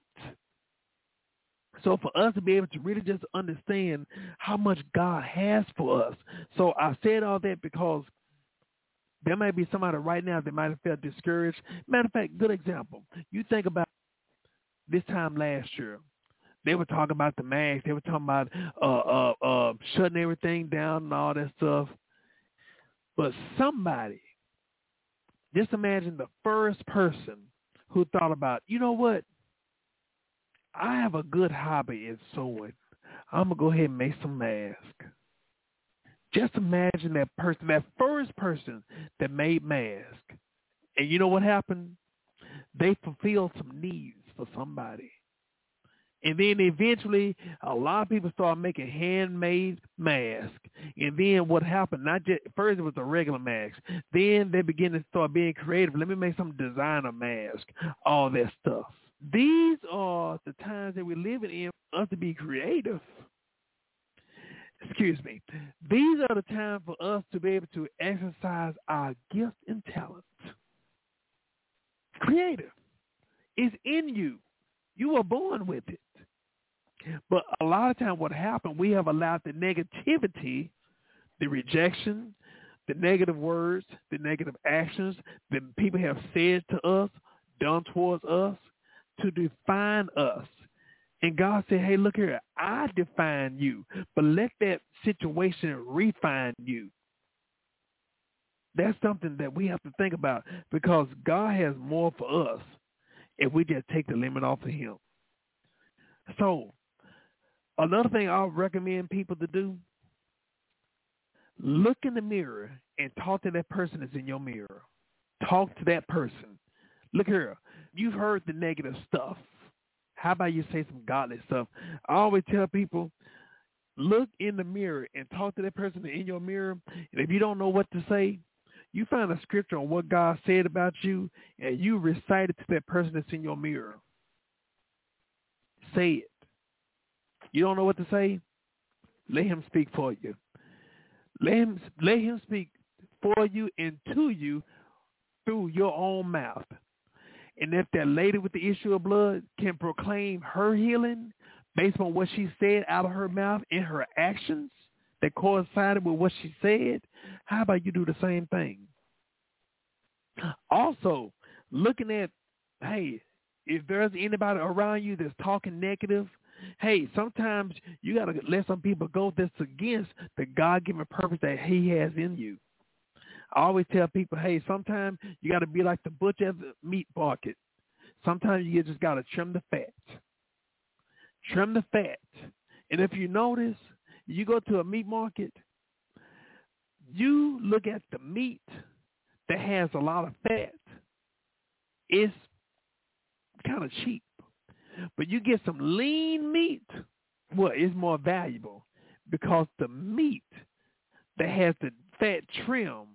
So for us to be able to really just understand how much God has for us. So I said all that because there might be somebody right now that might have felt discouraged. Matter of fact, good example. You think about this time last year. They were talking about the mask. They were talking about shutting everything down and all that stuff. But somebody, just imagine the first person who thought about, you know what? I have a good hobby in sewing. I'm going to go ahead and make some masks. Just imagine that person, that first person that made masks. And you know what happened? They fulfilled some needs for somebody. And then eventually, a lot of people started making handmade masks. And then what happened, not just, first it was a regular mask. Then they began to start being creative. Let me make some designer mask, all that stuff. These are the times that we're living in for us to be creative. Excuse me. These are the times for us to be able to exercise our gifts and talents. Creative. It's in you. You were born with it. But a lot of times what happened, we have allowed the negativity, the rejection, the negative words, the negative actions that people have said to us, done towards us, to define us. And God said, hey, look here, I define you, but let that situation refine you. That's something that we have to think about, because God has more for us if we just take the limit off of him. So another thing I would recommend people to do, look in the mirror and talk to that person that's in your mirror. Talk to that person. Look here, you've heard the negative stuff. How about you say some godly stuff? I always tell people, look in the mirror and talk to that person in your mirror. And if you don't know what to say, you find a scripture on what God said about you, and you recite it to that person that's in your mirror. Say it. You don't know what to say? Let him speak for you. Let him speak for you and to you through your own mouth. And if that lady with the issue of blood can proclaim her healing based on what she said out of her mouth and her actions that coincided with what she said, how about you do the same thing? Also, looking at, hey, if there's anybody around you that's talking negative, hey, sometimes you got to let some people go that's against the God-given purpose that he has in you. I always tell people, hey, sometimes you got to be like the butcher at the meat market. Sometimes you just got to trim the fat. Trim the fat. And if you notice, you go to a meat market, you look at the meat that has a lot of fat. It's kind of cheap. But you get some lean meat, well, it's more valuable because the meat that has the fat trim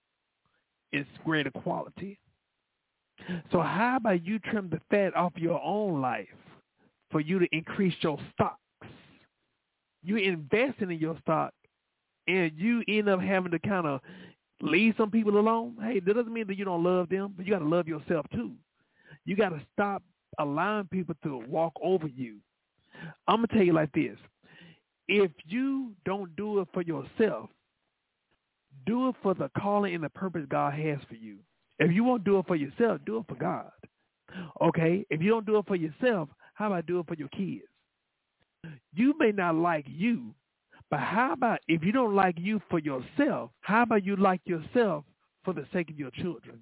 is greater quality. So how about you trim the fat off your own life for you to increase your stocks? You're investing in your stock, and you end up having to kind of leave some people alone. Hey, that doesn't mean that you don't love them, but you got to love yourself too. You got to stop allowing people to walk over you. I'm going to tell you like this. If you don't do it for yourself, do it for the calling and the purpose God has for you. If you won't do it for yourself, do it for God. Okay? If you don't do it for yourself, how about do it for your kids? You may not like you, but how about if you don't like you for yourself, how about you like yourself for the sake of your children?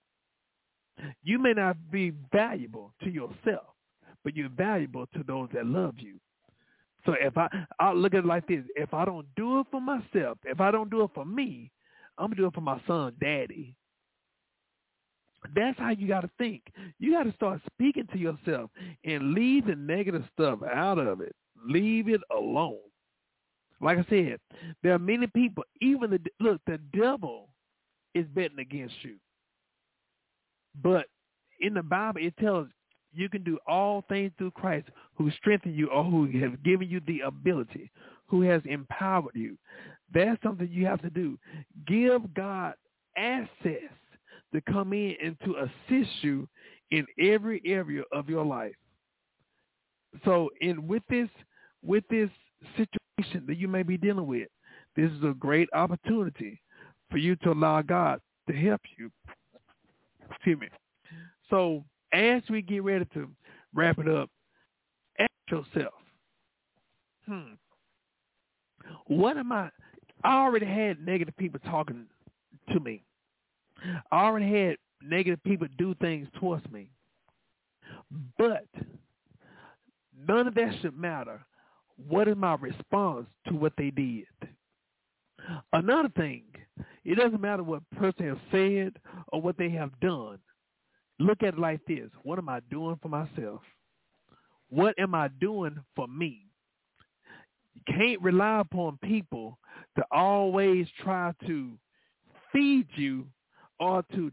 You may not be valuable to yourself, but you're valuable to those that love you. So if I'll look at it like this. If I don't do it for myself, if I don't do it for me, I'm going to do it for my son, Daddy. That's how you got to think. You got to start speaking to yourself and leave the negative stuff out of it. Leave it alone. Like I said, there are many people, even the devil is betting against you. But in the Bible, it tells you can do all things through Christ who strengthens you or who has given you the ability, who has empowered you. That's something you have to do. Give God access to come in and to assist you in every area of your life. So with this situation that you may be dealing with, this is a great opportunity for you to allow God to help you. Excuse me. So as we get ready to wrap it up, ask yourself, what am I already had negative people talking to me. I already had negative people do things towards me. But none of that should matter. What is my response to what they did? Another thing, it doesn't matter what a person has said or what they have done. Look at it like this. What am I doing for myself? What am I doing for me? You can't rely upon people to always try to feed you or to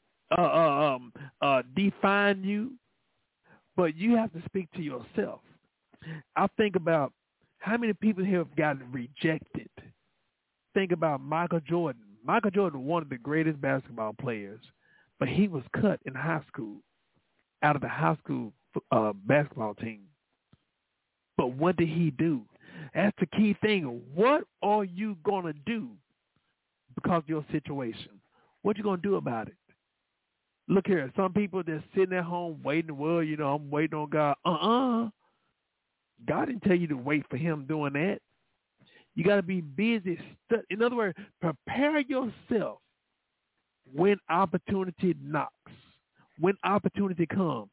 define you, but you have to speak to yourself. I think about how many people have gotten rejected. Think about Michael Jordan. Michael Jordan, one of the greatest basketball players, but he was cut in high school, out of the high school basketball team. But what did he do? That's the key thing. What are you going to do because of your situation? What you going to do about it? Look here, some people just sitting at home waiting, well, I'm waiting on God. God didn't tell you to wait for him doing that. You got to be busy. In other words, prepare yourself when opportunity knocks, when opportunity comes.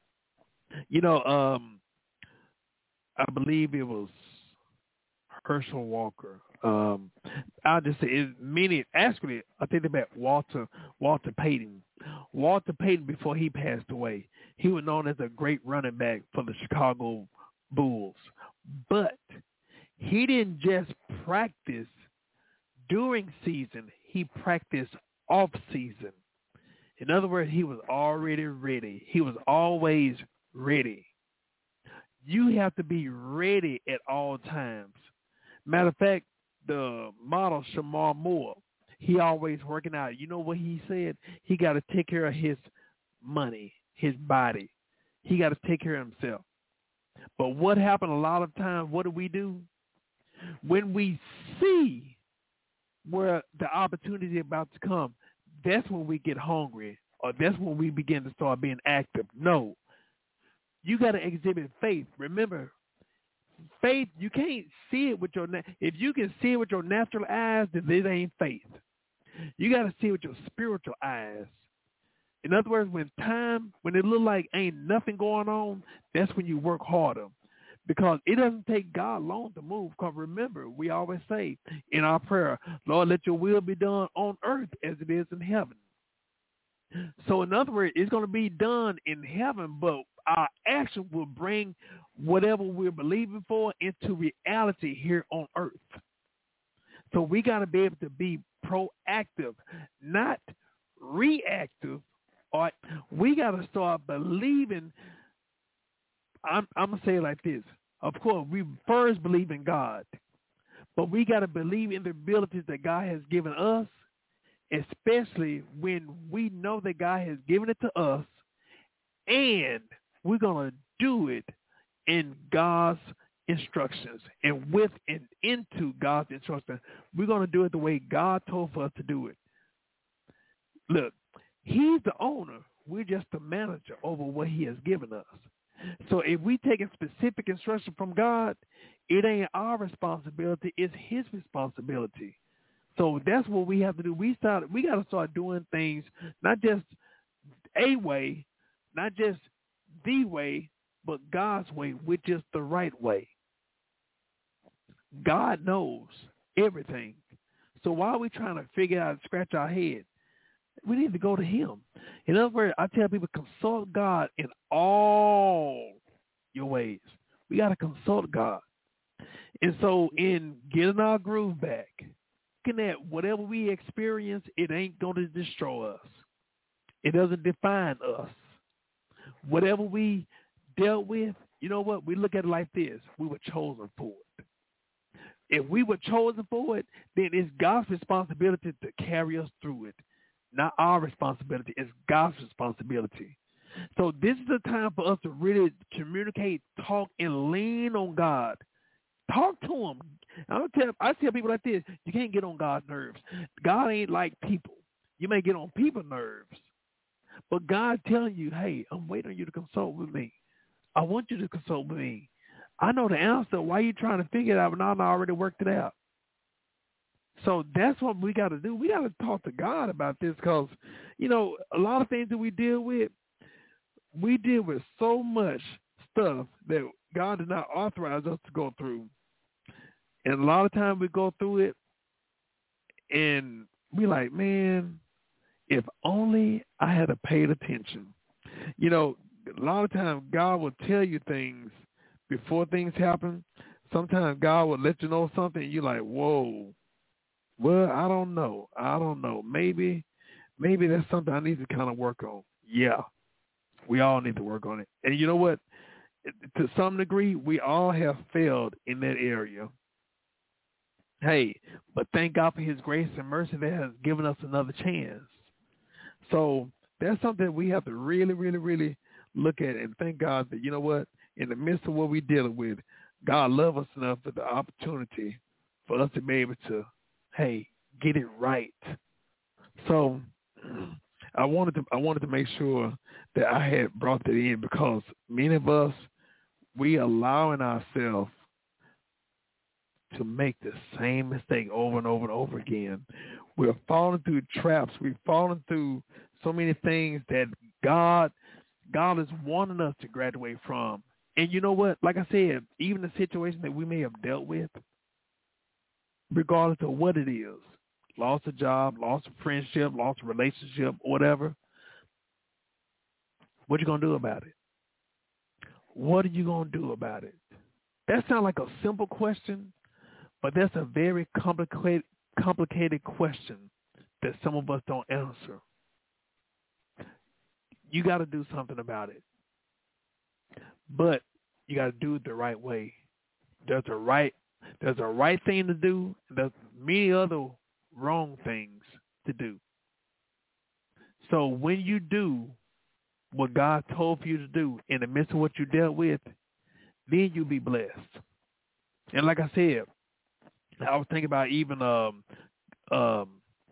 I believe it was Herschel Walker. I'll just say actually, I think about Walter Payton. Walter Payton, before he passed away, he was known as a great running back for the Chicago Bulls. But he didn't just practice during season. He practiced off season. In other words, he was already ready. He was always ready. You have to be ready at all times. Matter of fact, the model, Shamar Moore, he always working out. You know what he said? He got to take care of his money, his body. He got to take care of himself. But what happened a lot of times, what do? When we see where the opportunity is about to come, that's when we get hungry, or that's when we begin to start being active. No. You got to exhibit faith. Remember, faith, you can't see it with if you can see it with your natural eyes, then it ain't faith. You got to see it with your spiritual eyes. In other words, when it look like ain't nothing going on, that's when you work harder. Because it doesn't take God long to move. Because remember, we always say in our prayer, Lord, let your will be done on earth as it is in heaven. So in other words, it's going to be done in heaven, but our action will bring whatever we're believing for into reality here on earth. So we got to be able to be proactive, not reactive. All right? We got to start believing. I'm going to say it like this. Of course, we first believe in God, but we got to believe in the abilities that God has given us, especially when we know that God has given it to us, and we're going to do it in God's instructions and with and into God's instructions. We're going to do it the way God told for us to do it. Look, he's the owner. We're just the manager over what he has given us. So if we take a specific instruction from God, it ain't our responsibility. It's his responsibility. So that's what we have to do. We got to start doing things, not just a way, not just the way, but God's way, which is the right way. God knows everything. So why are we trying to figure out and scratch our head? We need to go to him. In other words, I tell people, consult God in all your ways. We got to consult God. And so in getting our groove back, looking at whatever we experience, it ain't going to destroy us. It doesn't define us. Whatever we dealt with, you know what? We look at it like this. We were chosen for it. If we were chosen for it, then it's God's responsibility to carry us through it. Not our responsibility. It's God's responsibility. So this is the time for us to really communicate, talk, and lean on God. Talk to him. I tell people like this, you can't get on God's nerves. God ain't like people. You may get on people's nerves. But God telling you, hey, I'm waiting on you to consult with me. I want you to consult with me. I know the answer. Why are you trying to figure it out when I already worked it out? So that's what we got to do. We got to talk to God about this because, a lot of things that we deal with so much stuff that God did not authorize us to go through. And a lot of times we go through it and we like, man, if only I had paid attention. a lot of times God will tell you things before things happen. Sometimes God will let you know something, and you're like, whoa. Well, I don't know. Maybe that's something I need to kind of work on. Yeah, we all need to work on it. And you know what? To some degree, we all have failed in that area. Hey, but thank God for his grace and mercy that has given us another chance. So that's something that we have to really, really, really look at and thank God that, you know what, in the midst of what we're dealing with, God loves us enough for the opportunity for us to be able to, hey, get it right. So I wanted to make sure that I had brought that in because many of us, we allowing ourselves to make the same mistake over and over and over again. We're falling through traps. We're falling through so many things that God is wanting us to graduate from. And you know what? Like I said, even the situation that we may have dealt with, regardless of what it is, lost a job, lost a friendship, lost a relationship, whatever, what you going to do about it? What are you going to do about it? That sounds like a simple question, but that's a very complicated question that some of us don't answer. You got to do something about it. But you got to do it the right way. There's a right thing to do, and there's many other wrong things to do. So when you do what God told for you to do in the midst of what you dealt with, then you'll be blessed. And like I said, I was thinking about even to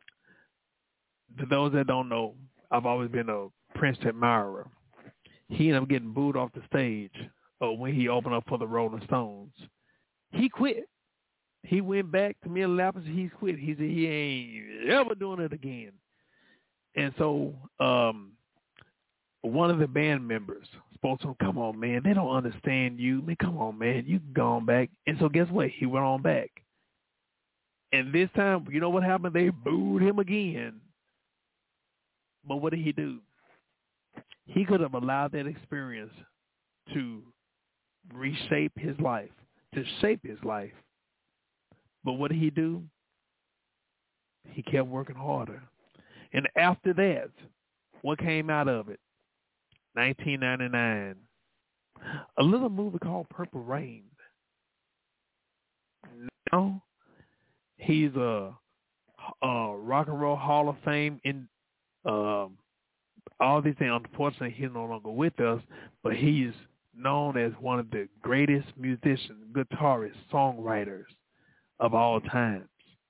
those that don't know, I've always been a Prince admirer. He ended up getting booed off the stage when he opened up for the Rolling Stones. He quit. He went back to Minneapolis. He quit. He said he ain't ever doing it again. And so one of the band members spoke to him, come on, man, they don't understand you. Man, come on, man, you can go on back. And so guess what? He went on back. And this time, you know what happened? They booed him again. But what did he do? He could have allowed that experience to reshape his life, to shape his life. But what did he do? He kept working harder. And after that, what came out of it? 1999. A little movie called Purple Rain. Now, he's a Rock and Roll Hall of Fame in all these things. Unfortunately, he's no longer with us, but he's known as one of the greatest musicians, guitarists, songwriters of all times.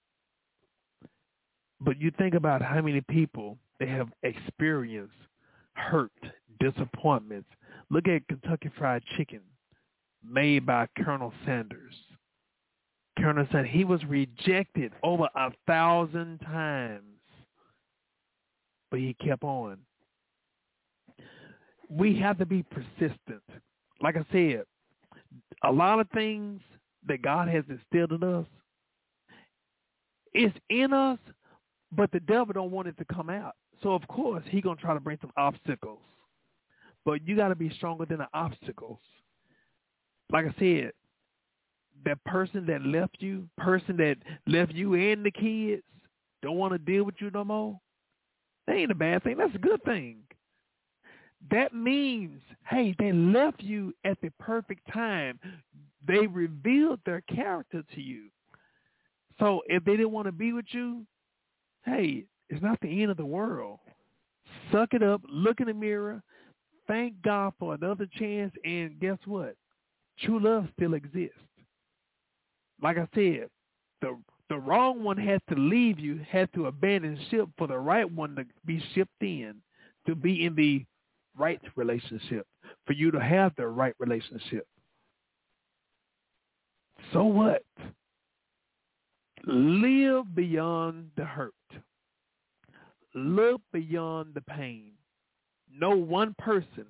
But you think about how many people they have experienced hurt, disappointments. Look at Kentucky Fried Chicken, made by Colonel Sanders. Colonel Sanders, he was rejected over 1,000 times, but he kept on. We have to be persistent. Like I said, a lot of things that God has instilled in us, it's in us, but the devil don't want it to come out. So, of course, he's going to try to bring some obstacles. But you got to be stronger than the obstacles. Like I said, that person that left you and the kids, don't want to deal with you no more, that ain't a bad thing. That's a good thing. That means, hey, they left you at the perfect time. They revealed their character to you. So if they didn't want to be with you, hey, it's not the end of the world. Suck it up, look in the mirror, thank God for another chance, and guess what? True love still exists. Like I said, the wrong one has to leave you, has to abandon ship for the right one to be shipped in, to be in the right relationship, for you to have the right relationship. So what? Live beyond the hurt. Look beyond the pain. No one person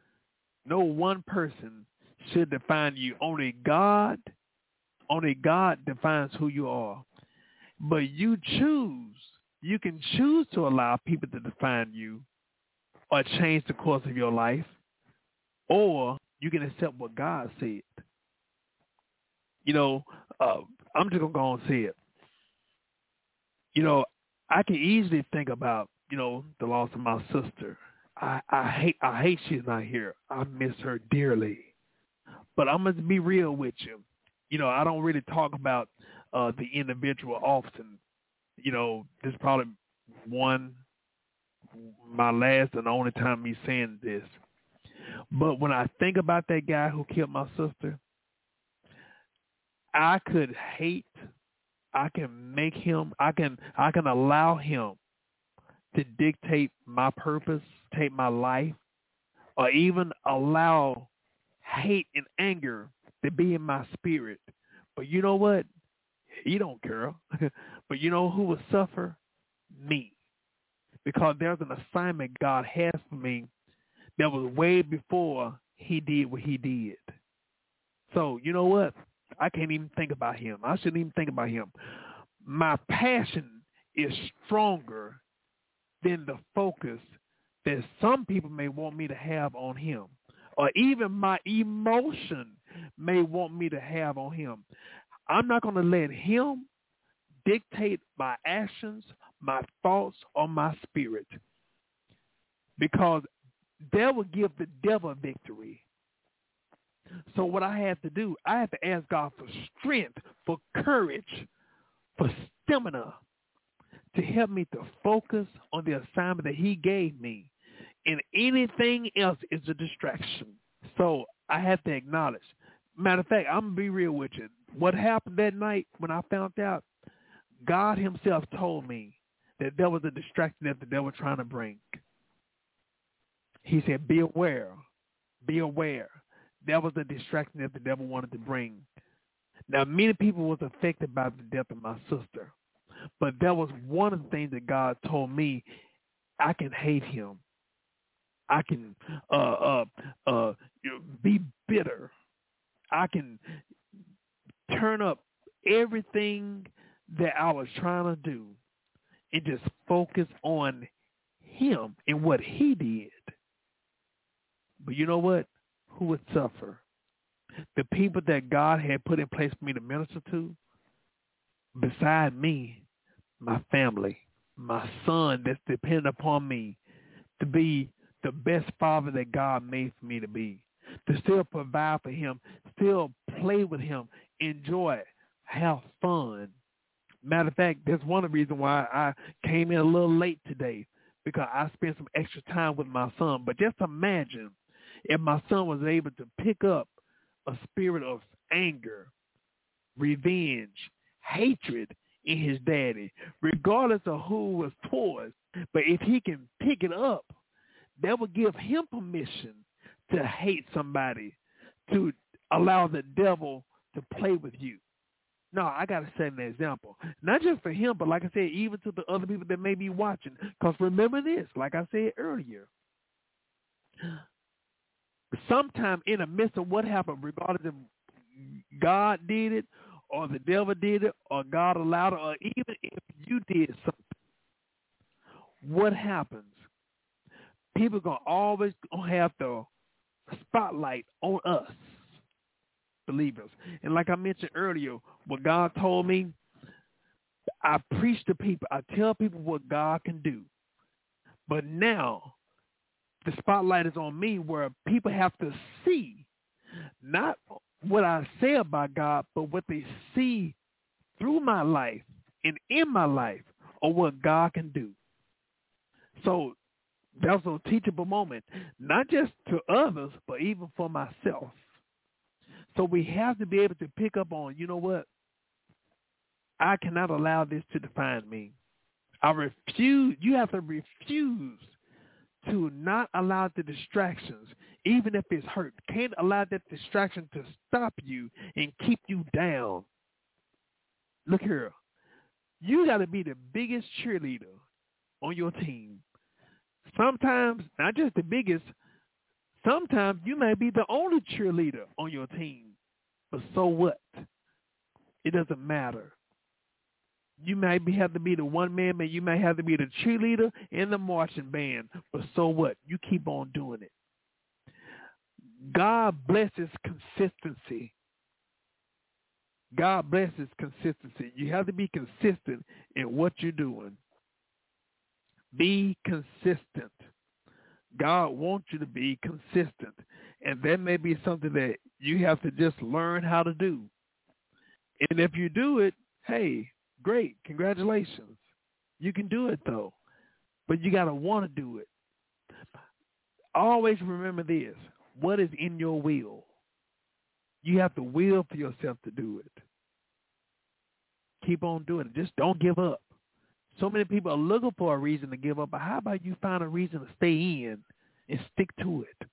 should define you. Only God defines who you are. But you can choose to allow people to define you or change the course of your life. or you can accept what God said. You know, I'm just going to go and say it. You know, I can easily think about, you know, the loss of my sister. I hate she's not here. I miss her dearly. But I'm going to be real with you. You know, I don't really talk about the individual often. You know, this is probably my last and only time me saying this. But when I think about that guy who killed my sister, I could hate, I can make him, I can allow him to dictate my purpose, take my life, or even allow hate and anger to be in my spirit. But you know what? He don't care. But you know who will suffer? Me. Because there's an assignment God has for me that was way before he did what he did. So, you know what? I can't even think about him. I shouldn't even think about him. My passion is stronger than the focus that some people may want me to have on him, or even my emotion may want me to have on him. I'm not going to let him dictate my actions, my thoughts, or my spirit, because that will give the devil victory. So what I have to do, I have to ask God for strength, for courage, for stamina to help me to focus on the assignment that he gave me. And anything else is a distraction. So I have to acknowledge. Matter of fact, I'm going to be real with you. What happened that night when I found out, God himself told me that there was a distraction that the devil was trying to bring. He said, be aware, be aware. That was a distraction that the devil wanted to bring. Now, many people was affected by the death of my sister, but that was one of the things that God told me. I can hate him. I can be bitter. I can turn up everything that I was trying to do and just focus on him and what he did. But you know what? Who would suffer? The people that God had put in place for me to minister to, beside me, my family, my son that's dependent upon me to be the best father that God made for me to be, to still provide for him, still play with him, enjoy, have fun. Matter of fact, that's one of the reasons why I came in a little late today, because I spent some extra time with my son. But just imagine if my son was able to pick up a spirit of anger, revenge, hatred in his daddy, regardless of who was towards. But if he can pick it up, that would give him permission to hate somebody, to allow the devil to play with you. No, I got to set an example. Not just for him, but like I said, even to the other people that may be watching. Because remember this, like I said earlier, sometime in the midst of what happened, regardless if God did it or the devil did it or God allowed it, or even if you did something, what happens? People are going to always have the spotlight on us, believers. And like I mentioned earlier, what God told me, I preach to people. I tell people what God can do. But now the spotlight is on me, where people have to see not what I say about God, but what they see through my life and in my life, or what God can do. So that was a teachable moment, not just to others, but even for myself. So we have to be able to pick up on, you know what? I cannot allow this to define me. I refuse. You have to refuse to not allow the distractions, even if it's hurt. Can't allow that distraction to stop you and keep you down. Look here. You got to be the biggest cheerleader on your team. Sometimes, not just the biggest, sometimes you may be the only cheerleader on your team. But so what? It doesn't matter. You might have to be the one man, but you may have to be the cheerleader and the marching band. But so what? You keep on doing it. God blesses consistency. God blesses consistency. You have to be consistent in what you're doing. Be consistent. God wants you to be consistent. And that may be something that you have to just learn how to do. And if you do it, hey, great. Congratulations. You can do it, though. But you got to want to do it. Always remember this. What is in your will? You have to will for yourself to do it. Keep on doing it. Just don't give up. So many people are looking for a reason to give up, but how about you find a reason to stay in and stick to it?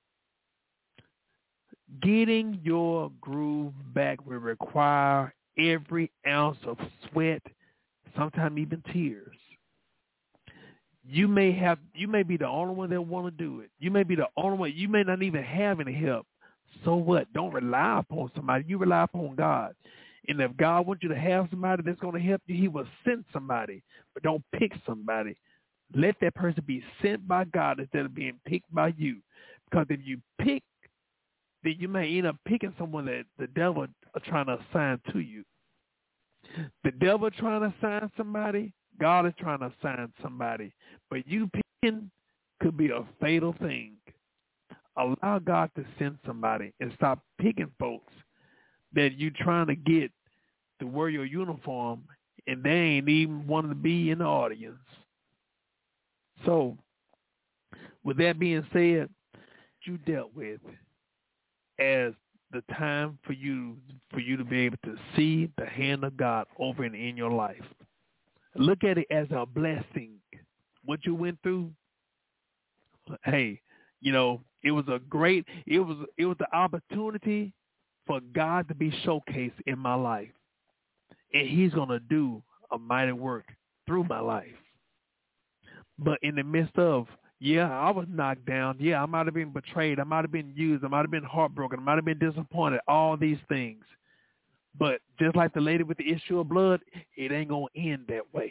Getting your groove back will require every ounce of sweat, sometimes even tears. You may be the only one that want to do it. You may be the only one. You may not even have any help. So what? Don't rely upon somebody. You rely upon God. And if God wants you to have somebody that's going to help you, he will send somebody. But don't pick somebody. Let that person be sent by God instead of being picked by you. Because if you pick, then you may end up picking someone that the devil are trying to assign to you. The devil trying to assign somebody, God is trying to assign somebody. But you picking could be a fatal thing. Allow God to send somebody and stop picking folks that you trying to get to wear your uniform and they ain't even wanting to be in the audience. So, with that being said, you dealt with as the time for you to be able to see the hand of God over and in your life. Look at it as a blessing. What you went through, hey, it was the opportunity for God to be showcased in my life. And he's going to do a mighty work through my life. But in the midst of, I was knocked down. I might have been betrayed. I might have been used. I might have been heartbroken. I might have been disappointed. All these things. But just like the lady with the issue of blood, it ain't going to end that way.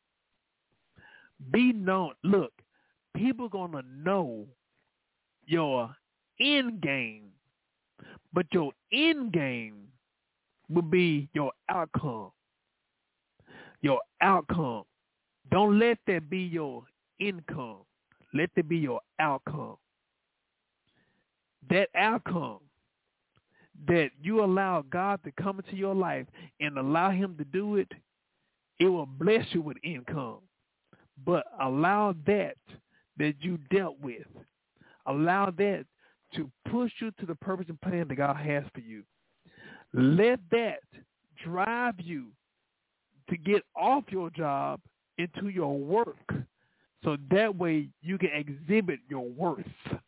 Be known. Look, people going to know your end game. But your end game will be your outcome. Your outcome. Don't let that be your income. Let that be your outcome. That outcome that you allow God to come into your life and allow him to do it, it will bless you with income. But allow that you dealt with. Allow that to push you to the purpose and plan that God has for you. Let that drive you to get off your job into your work so that way you can exhibit your worth.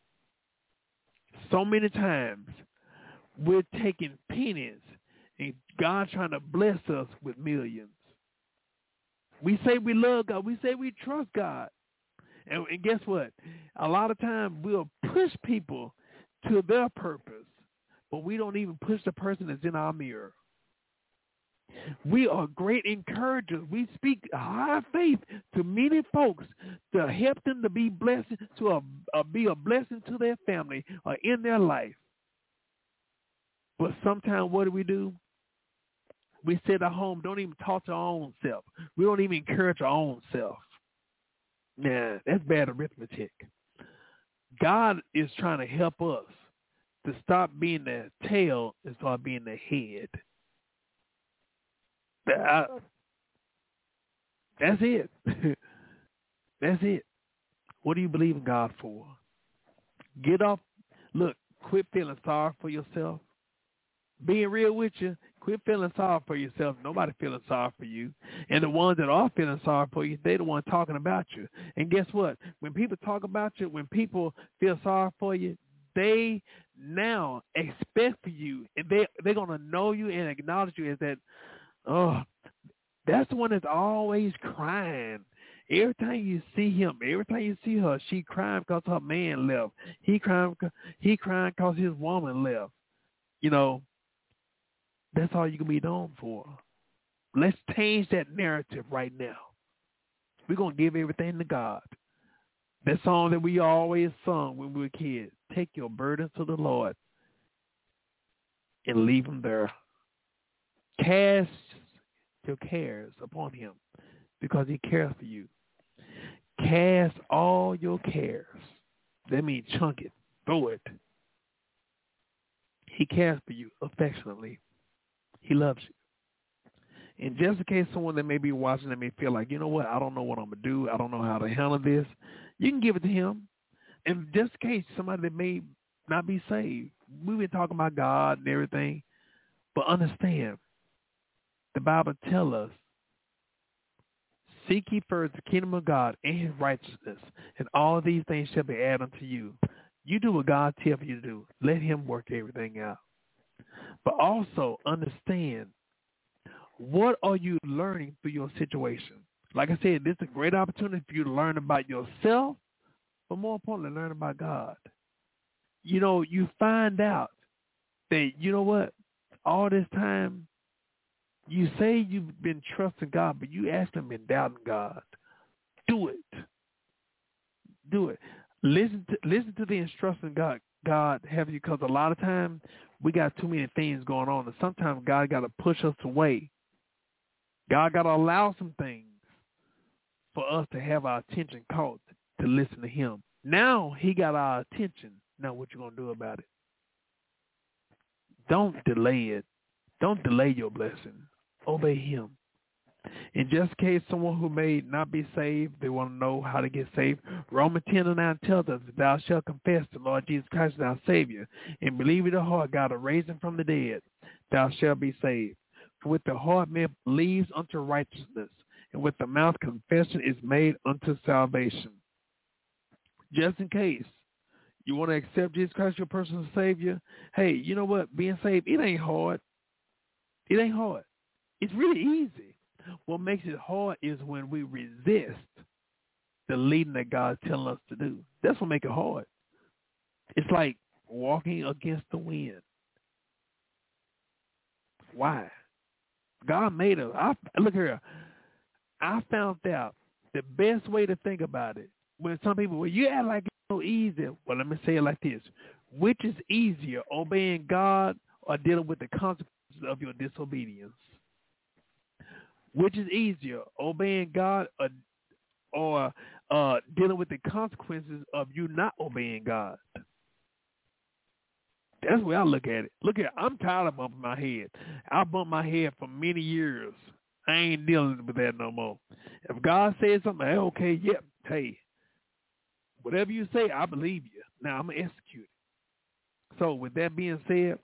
So many times we're taking pennies and God trying to bless us with millions. We say we love God. We say we trust God. And guess what? A lot of times we'll push people to their purpose, but we don't even push the person that's in our mirror. We are great encouragers. We speak high faith to many folks to help them to be blessed, to be a blessing to their family or in their life. But sometimes what do? We sit at home, don't even talk to our own self. We don't even encourage our own self. Nah, that's bad arithmetic. God is trying to help us to stop being the tail and start being the head. That's it. That's it. What do you believe in God for? Get off. Look, quit feeling sorry for yourself. Being real with you, quit feeling sorry for yourself. Nobody feeling sorry for you. And the ones that are feeling sorry for you, they're the ones talking about you. And guess what? When people talk about you, when people feel sorry for you, they now expect for you, and they're going to know you and acknowledge you as that, oh, that's the one that's always crying. Every time you see him, every time you see her, she crying because her man left. He crying because his woman left. That's all you can be known for. Let's change that narrative right now. We're going to give everything to God. That song that we always sung when we were kids. Take your burdens to the Lord and leave them there. Cast your cares upon him because he cares for you. Cast all your cares. That means chunk it. Throw it. He cares for you affectionately. He loves you. And just in case someone that may be watching that may feel like, you know what, I don't know what I'm going to do. I don't know how to handle this. You can give it to him. And just in case somebody that may not be saved, we've been talking about God and everything, but understand, the Bible tells us, seek ye first the kingdom of God and his righteousness, and all these things shall be added unto you. You do what God tells you to do. Let him work everything out. But also understand, what are you learning through your situation? Like I said, this is a great opportunity for you to learn about yourself, but more importantly, learn about God. You know, you find out that, you know what, all this time, you say you've been trusting God, but you actually been doubting God. Do it. Do it. Listen to the instruction God have you, because a lot of times we got too many things going on, and sometimes God got to push us away. God got to allow some things for us to have our attention caught to listen to him. Now he got our attention. Now what you going to do about it? Don't delay it. Don't delay your blessing. Obey him. And just in case someone who may not be saved, they want to know how to get saved, Romans 10:9 tells us, thou shalt confess the Lord Jesus Christ as our Savior, and believe in the heart God will raise him from the dead, thou shalt be saved. For with the heart man believes unto righteousness, and with the mouth confession is made unto salvation. Just in case you want to accept Jesus Christ, your personal Savior, hey, you know what? Being saved, it ain't hard. It ain't hard. It's really easy. What makes it hard is when we resist the leading that God's telling us to do. That's what makes it hard. It's like walking against the wind. Why? God made us. Look here. I found out the best way to think about it, when some people, well, you act like it's so easy. Well, let me say it like this. Which is easier, obeying God or dealing with the consequences of your disobedience? Which is easier, obeying God or dealing with the consequences of you not obeying God? That's the way I look at it. Look at, I'm tired of bumping my head. I bumped my head for many years. I ain't dealing with that no more. If God says something, hey, okay, yep, hey, whatever you say, I believe you. Now I'm going to execute it. So with that being said,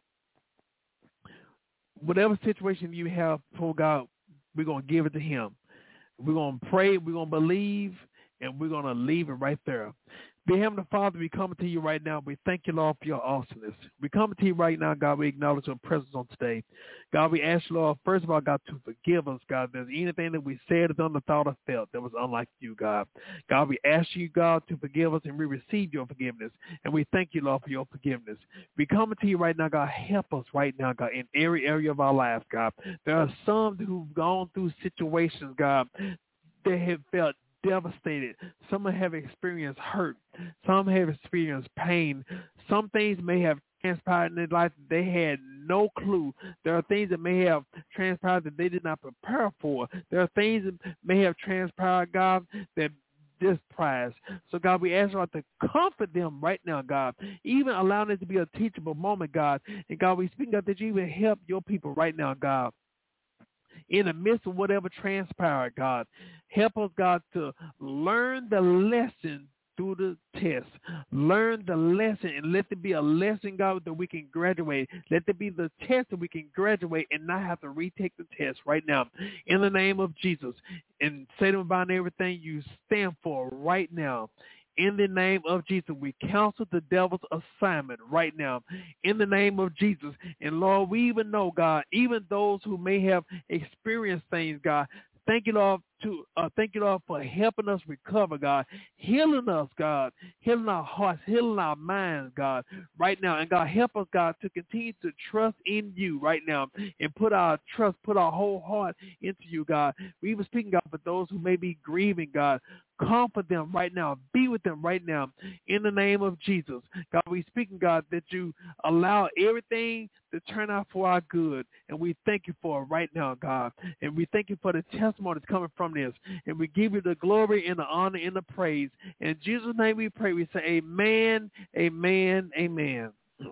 whatever situation you have before God, we're going to give it to him. We're going to pray, we're going to believe, and we're going to leave it right there. Dear Heavenly Father, we come to you right now. We thank you, Lord, for your awesomeness. We come to you right now, God. We acknowledge your presence on today. God, we ask you, Lord, first of all, God, to forgive us, God. If there's anything that we said or done or thought or felt that was unlike you, God. God, we ask you, God, to forgive us, and we receive your forgiveness. And we thank you, Lord, for your forgiveness. We come to you right now, God. Help us right now, God, in every area of our lives, God. There are some who've gone through situations, God, that have felt devastated. Some have experienced hurt. Some have experienced pain. Some things may have transpired in their life that they had no clue. There are things that may have transpired that they did not prepare for. There are things that may have transpired, God, that displeased. So, God, we ask God to comfort them right now, God. Even allowing it to be a teachable moment, God. And, God, we speak, God, that you even help your people right now, God. In the midst of whatever transpired, God, help us, God, to learn the lesson through the test. Learn the lesson and let it be a lesson, God, that we can graduate. Let it be the test that we can graduate and not have to retake the test right now. In the name of Jesus. And Satan, about everything you stand for right now. In the name of Jesus, we counsel the devil's assignment right now. In the name of Jesus. And Lord, we even know, God, even those who may have experienced things, God, thank you, Lord, Thank you, Lord, for helping us recover, God, healing us, God, healing our hearts, healing our minds, God, right now. And God, help us, God, to continue to trust in you right now and put our whole heart into you, God. We even speaking, God, for those who may be grieving, God. Comfort them right now. Be with them right now in the name of Jesus. God, we speaking, God, that you allow everything to turn out for our good. And we thank you for it right now, God. And we thank you for the testimony that's coming from this. And we give you the glory and the honor and the praise. In Jesus' name we pray. We say amen, amen, amen.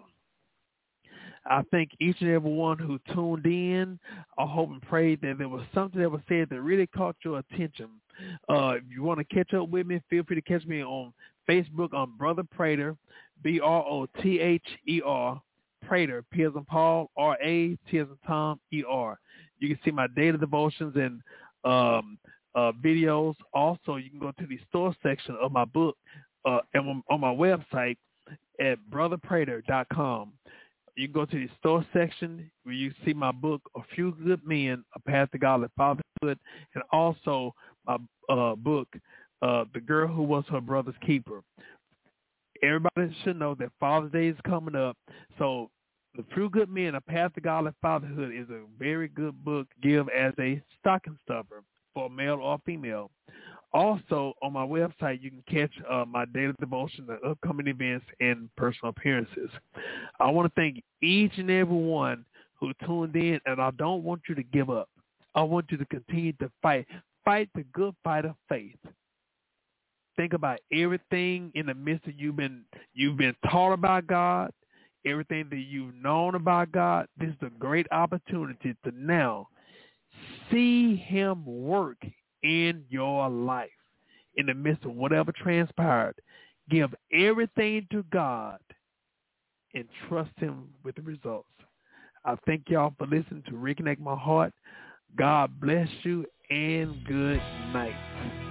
I thank each and every one who tuned in. I hope and pray that there was something that was said that really caught your attention. If you want to catch up with me, feel free to catch me on Facebook on Brother Prater, Brother, Prater, P as in Paul, R-A, T as in Tom, E-R. You can see my daily devotions and videos. Also, you can go to the store section of my book on my website at brotherprater.com. You can go to the store section where you see my book, A Few Good Men, A Path to Godly Fatherhood, and also my book, The Girl Who Was Her Brother's Keeper. Everybody should know that Father's Day is coming up. So The Few Good Men, A Path to Godly Fatherhood is a very good book to give as a stocking stuffer for male or female. Also, on my website, you can catch my daily devotion, the upcoming events, and personal appearances. I want to thank each and every one who tuned in, and I don't want you to give up. I want you to continue to fight the good fight of faith. Think about everything in the midst of you've been taught about God, everything that you've known about God. This is a great opportunity to now see him work in your life. In the midst of whatever transpired, give everything to God and trust him with the results. I thank y'all for listening to Reconnect My Heart. God bless you and good night.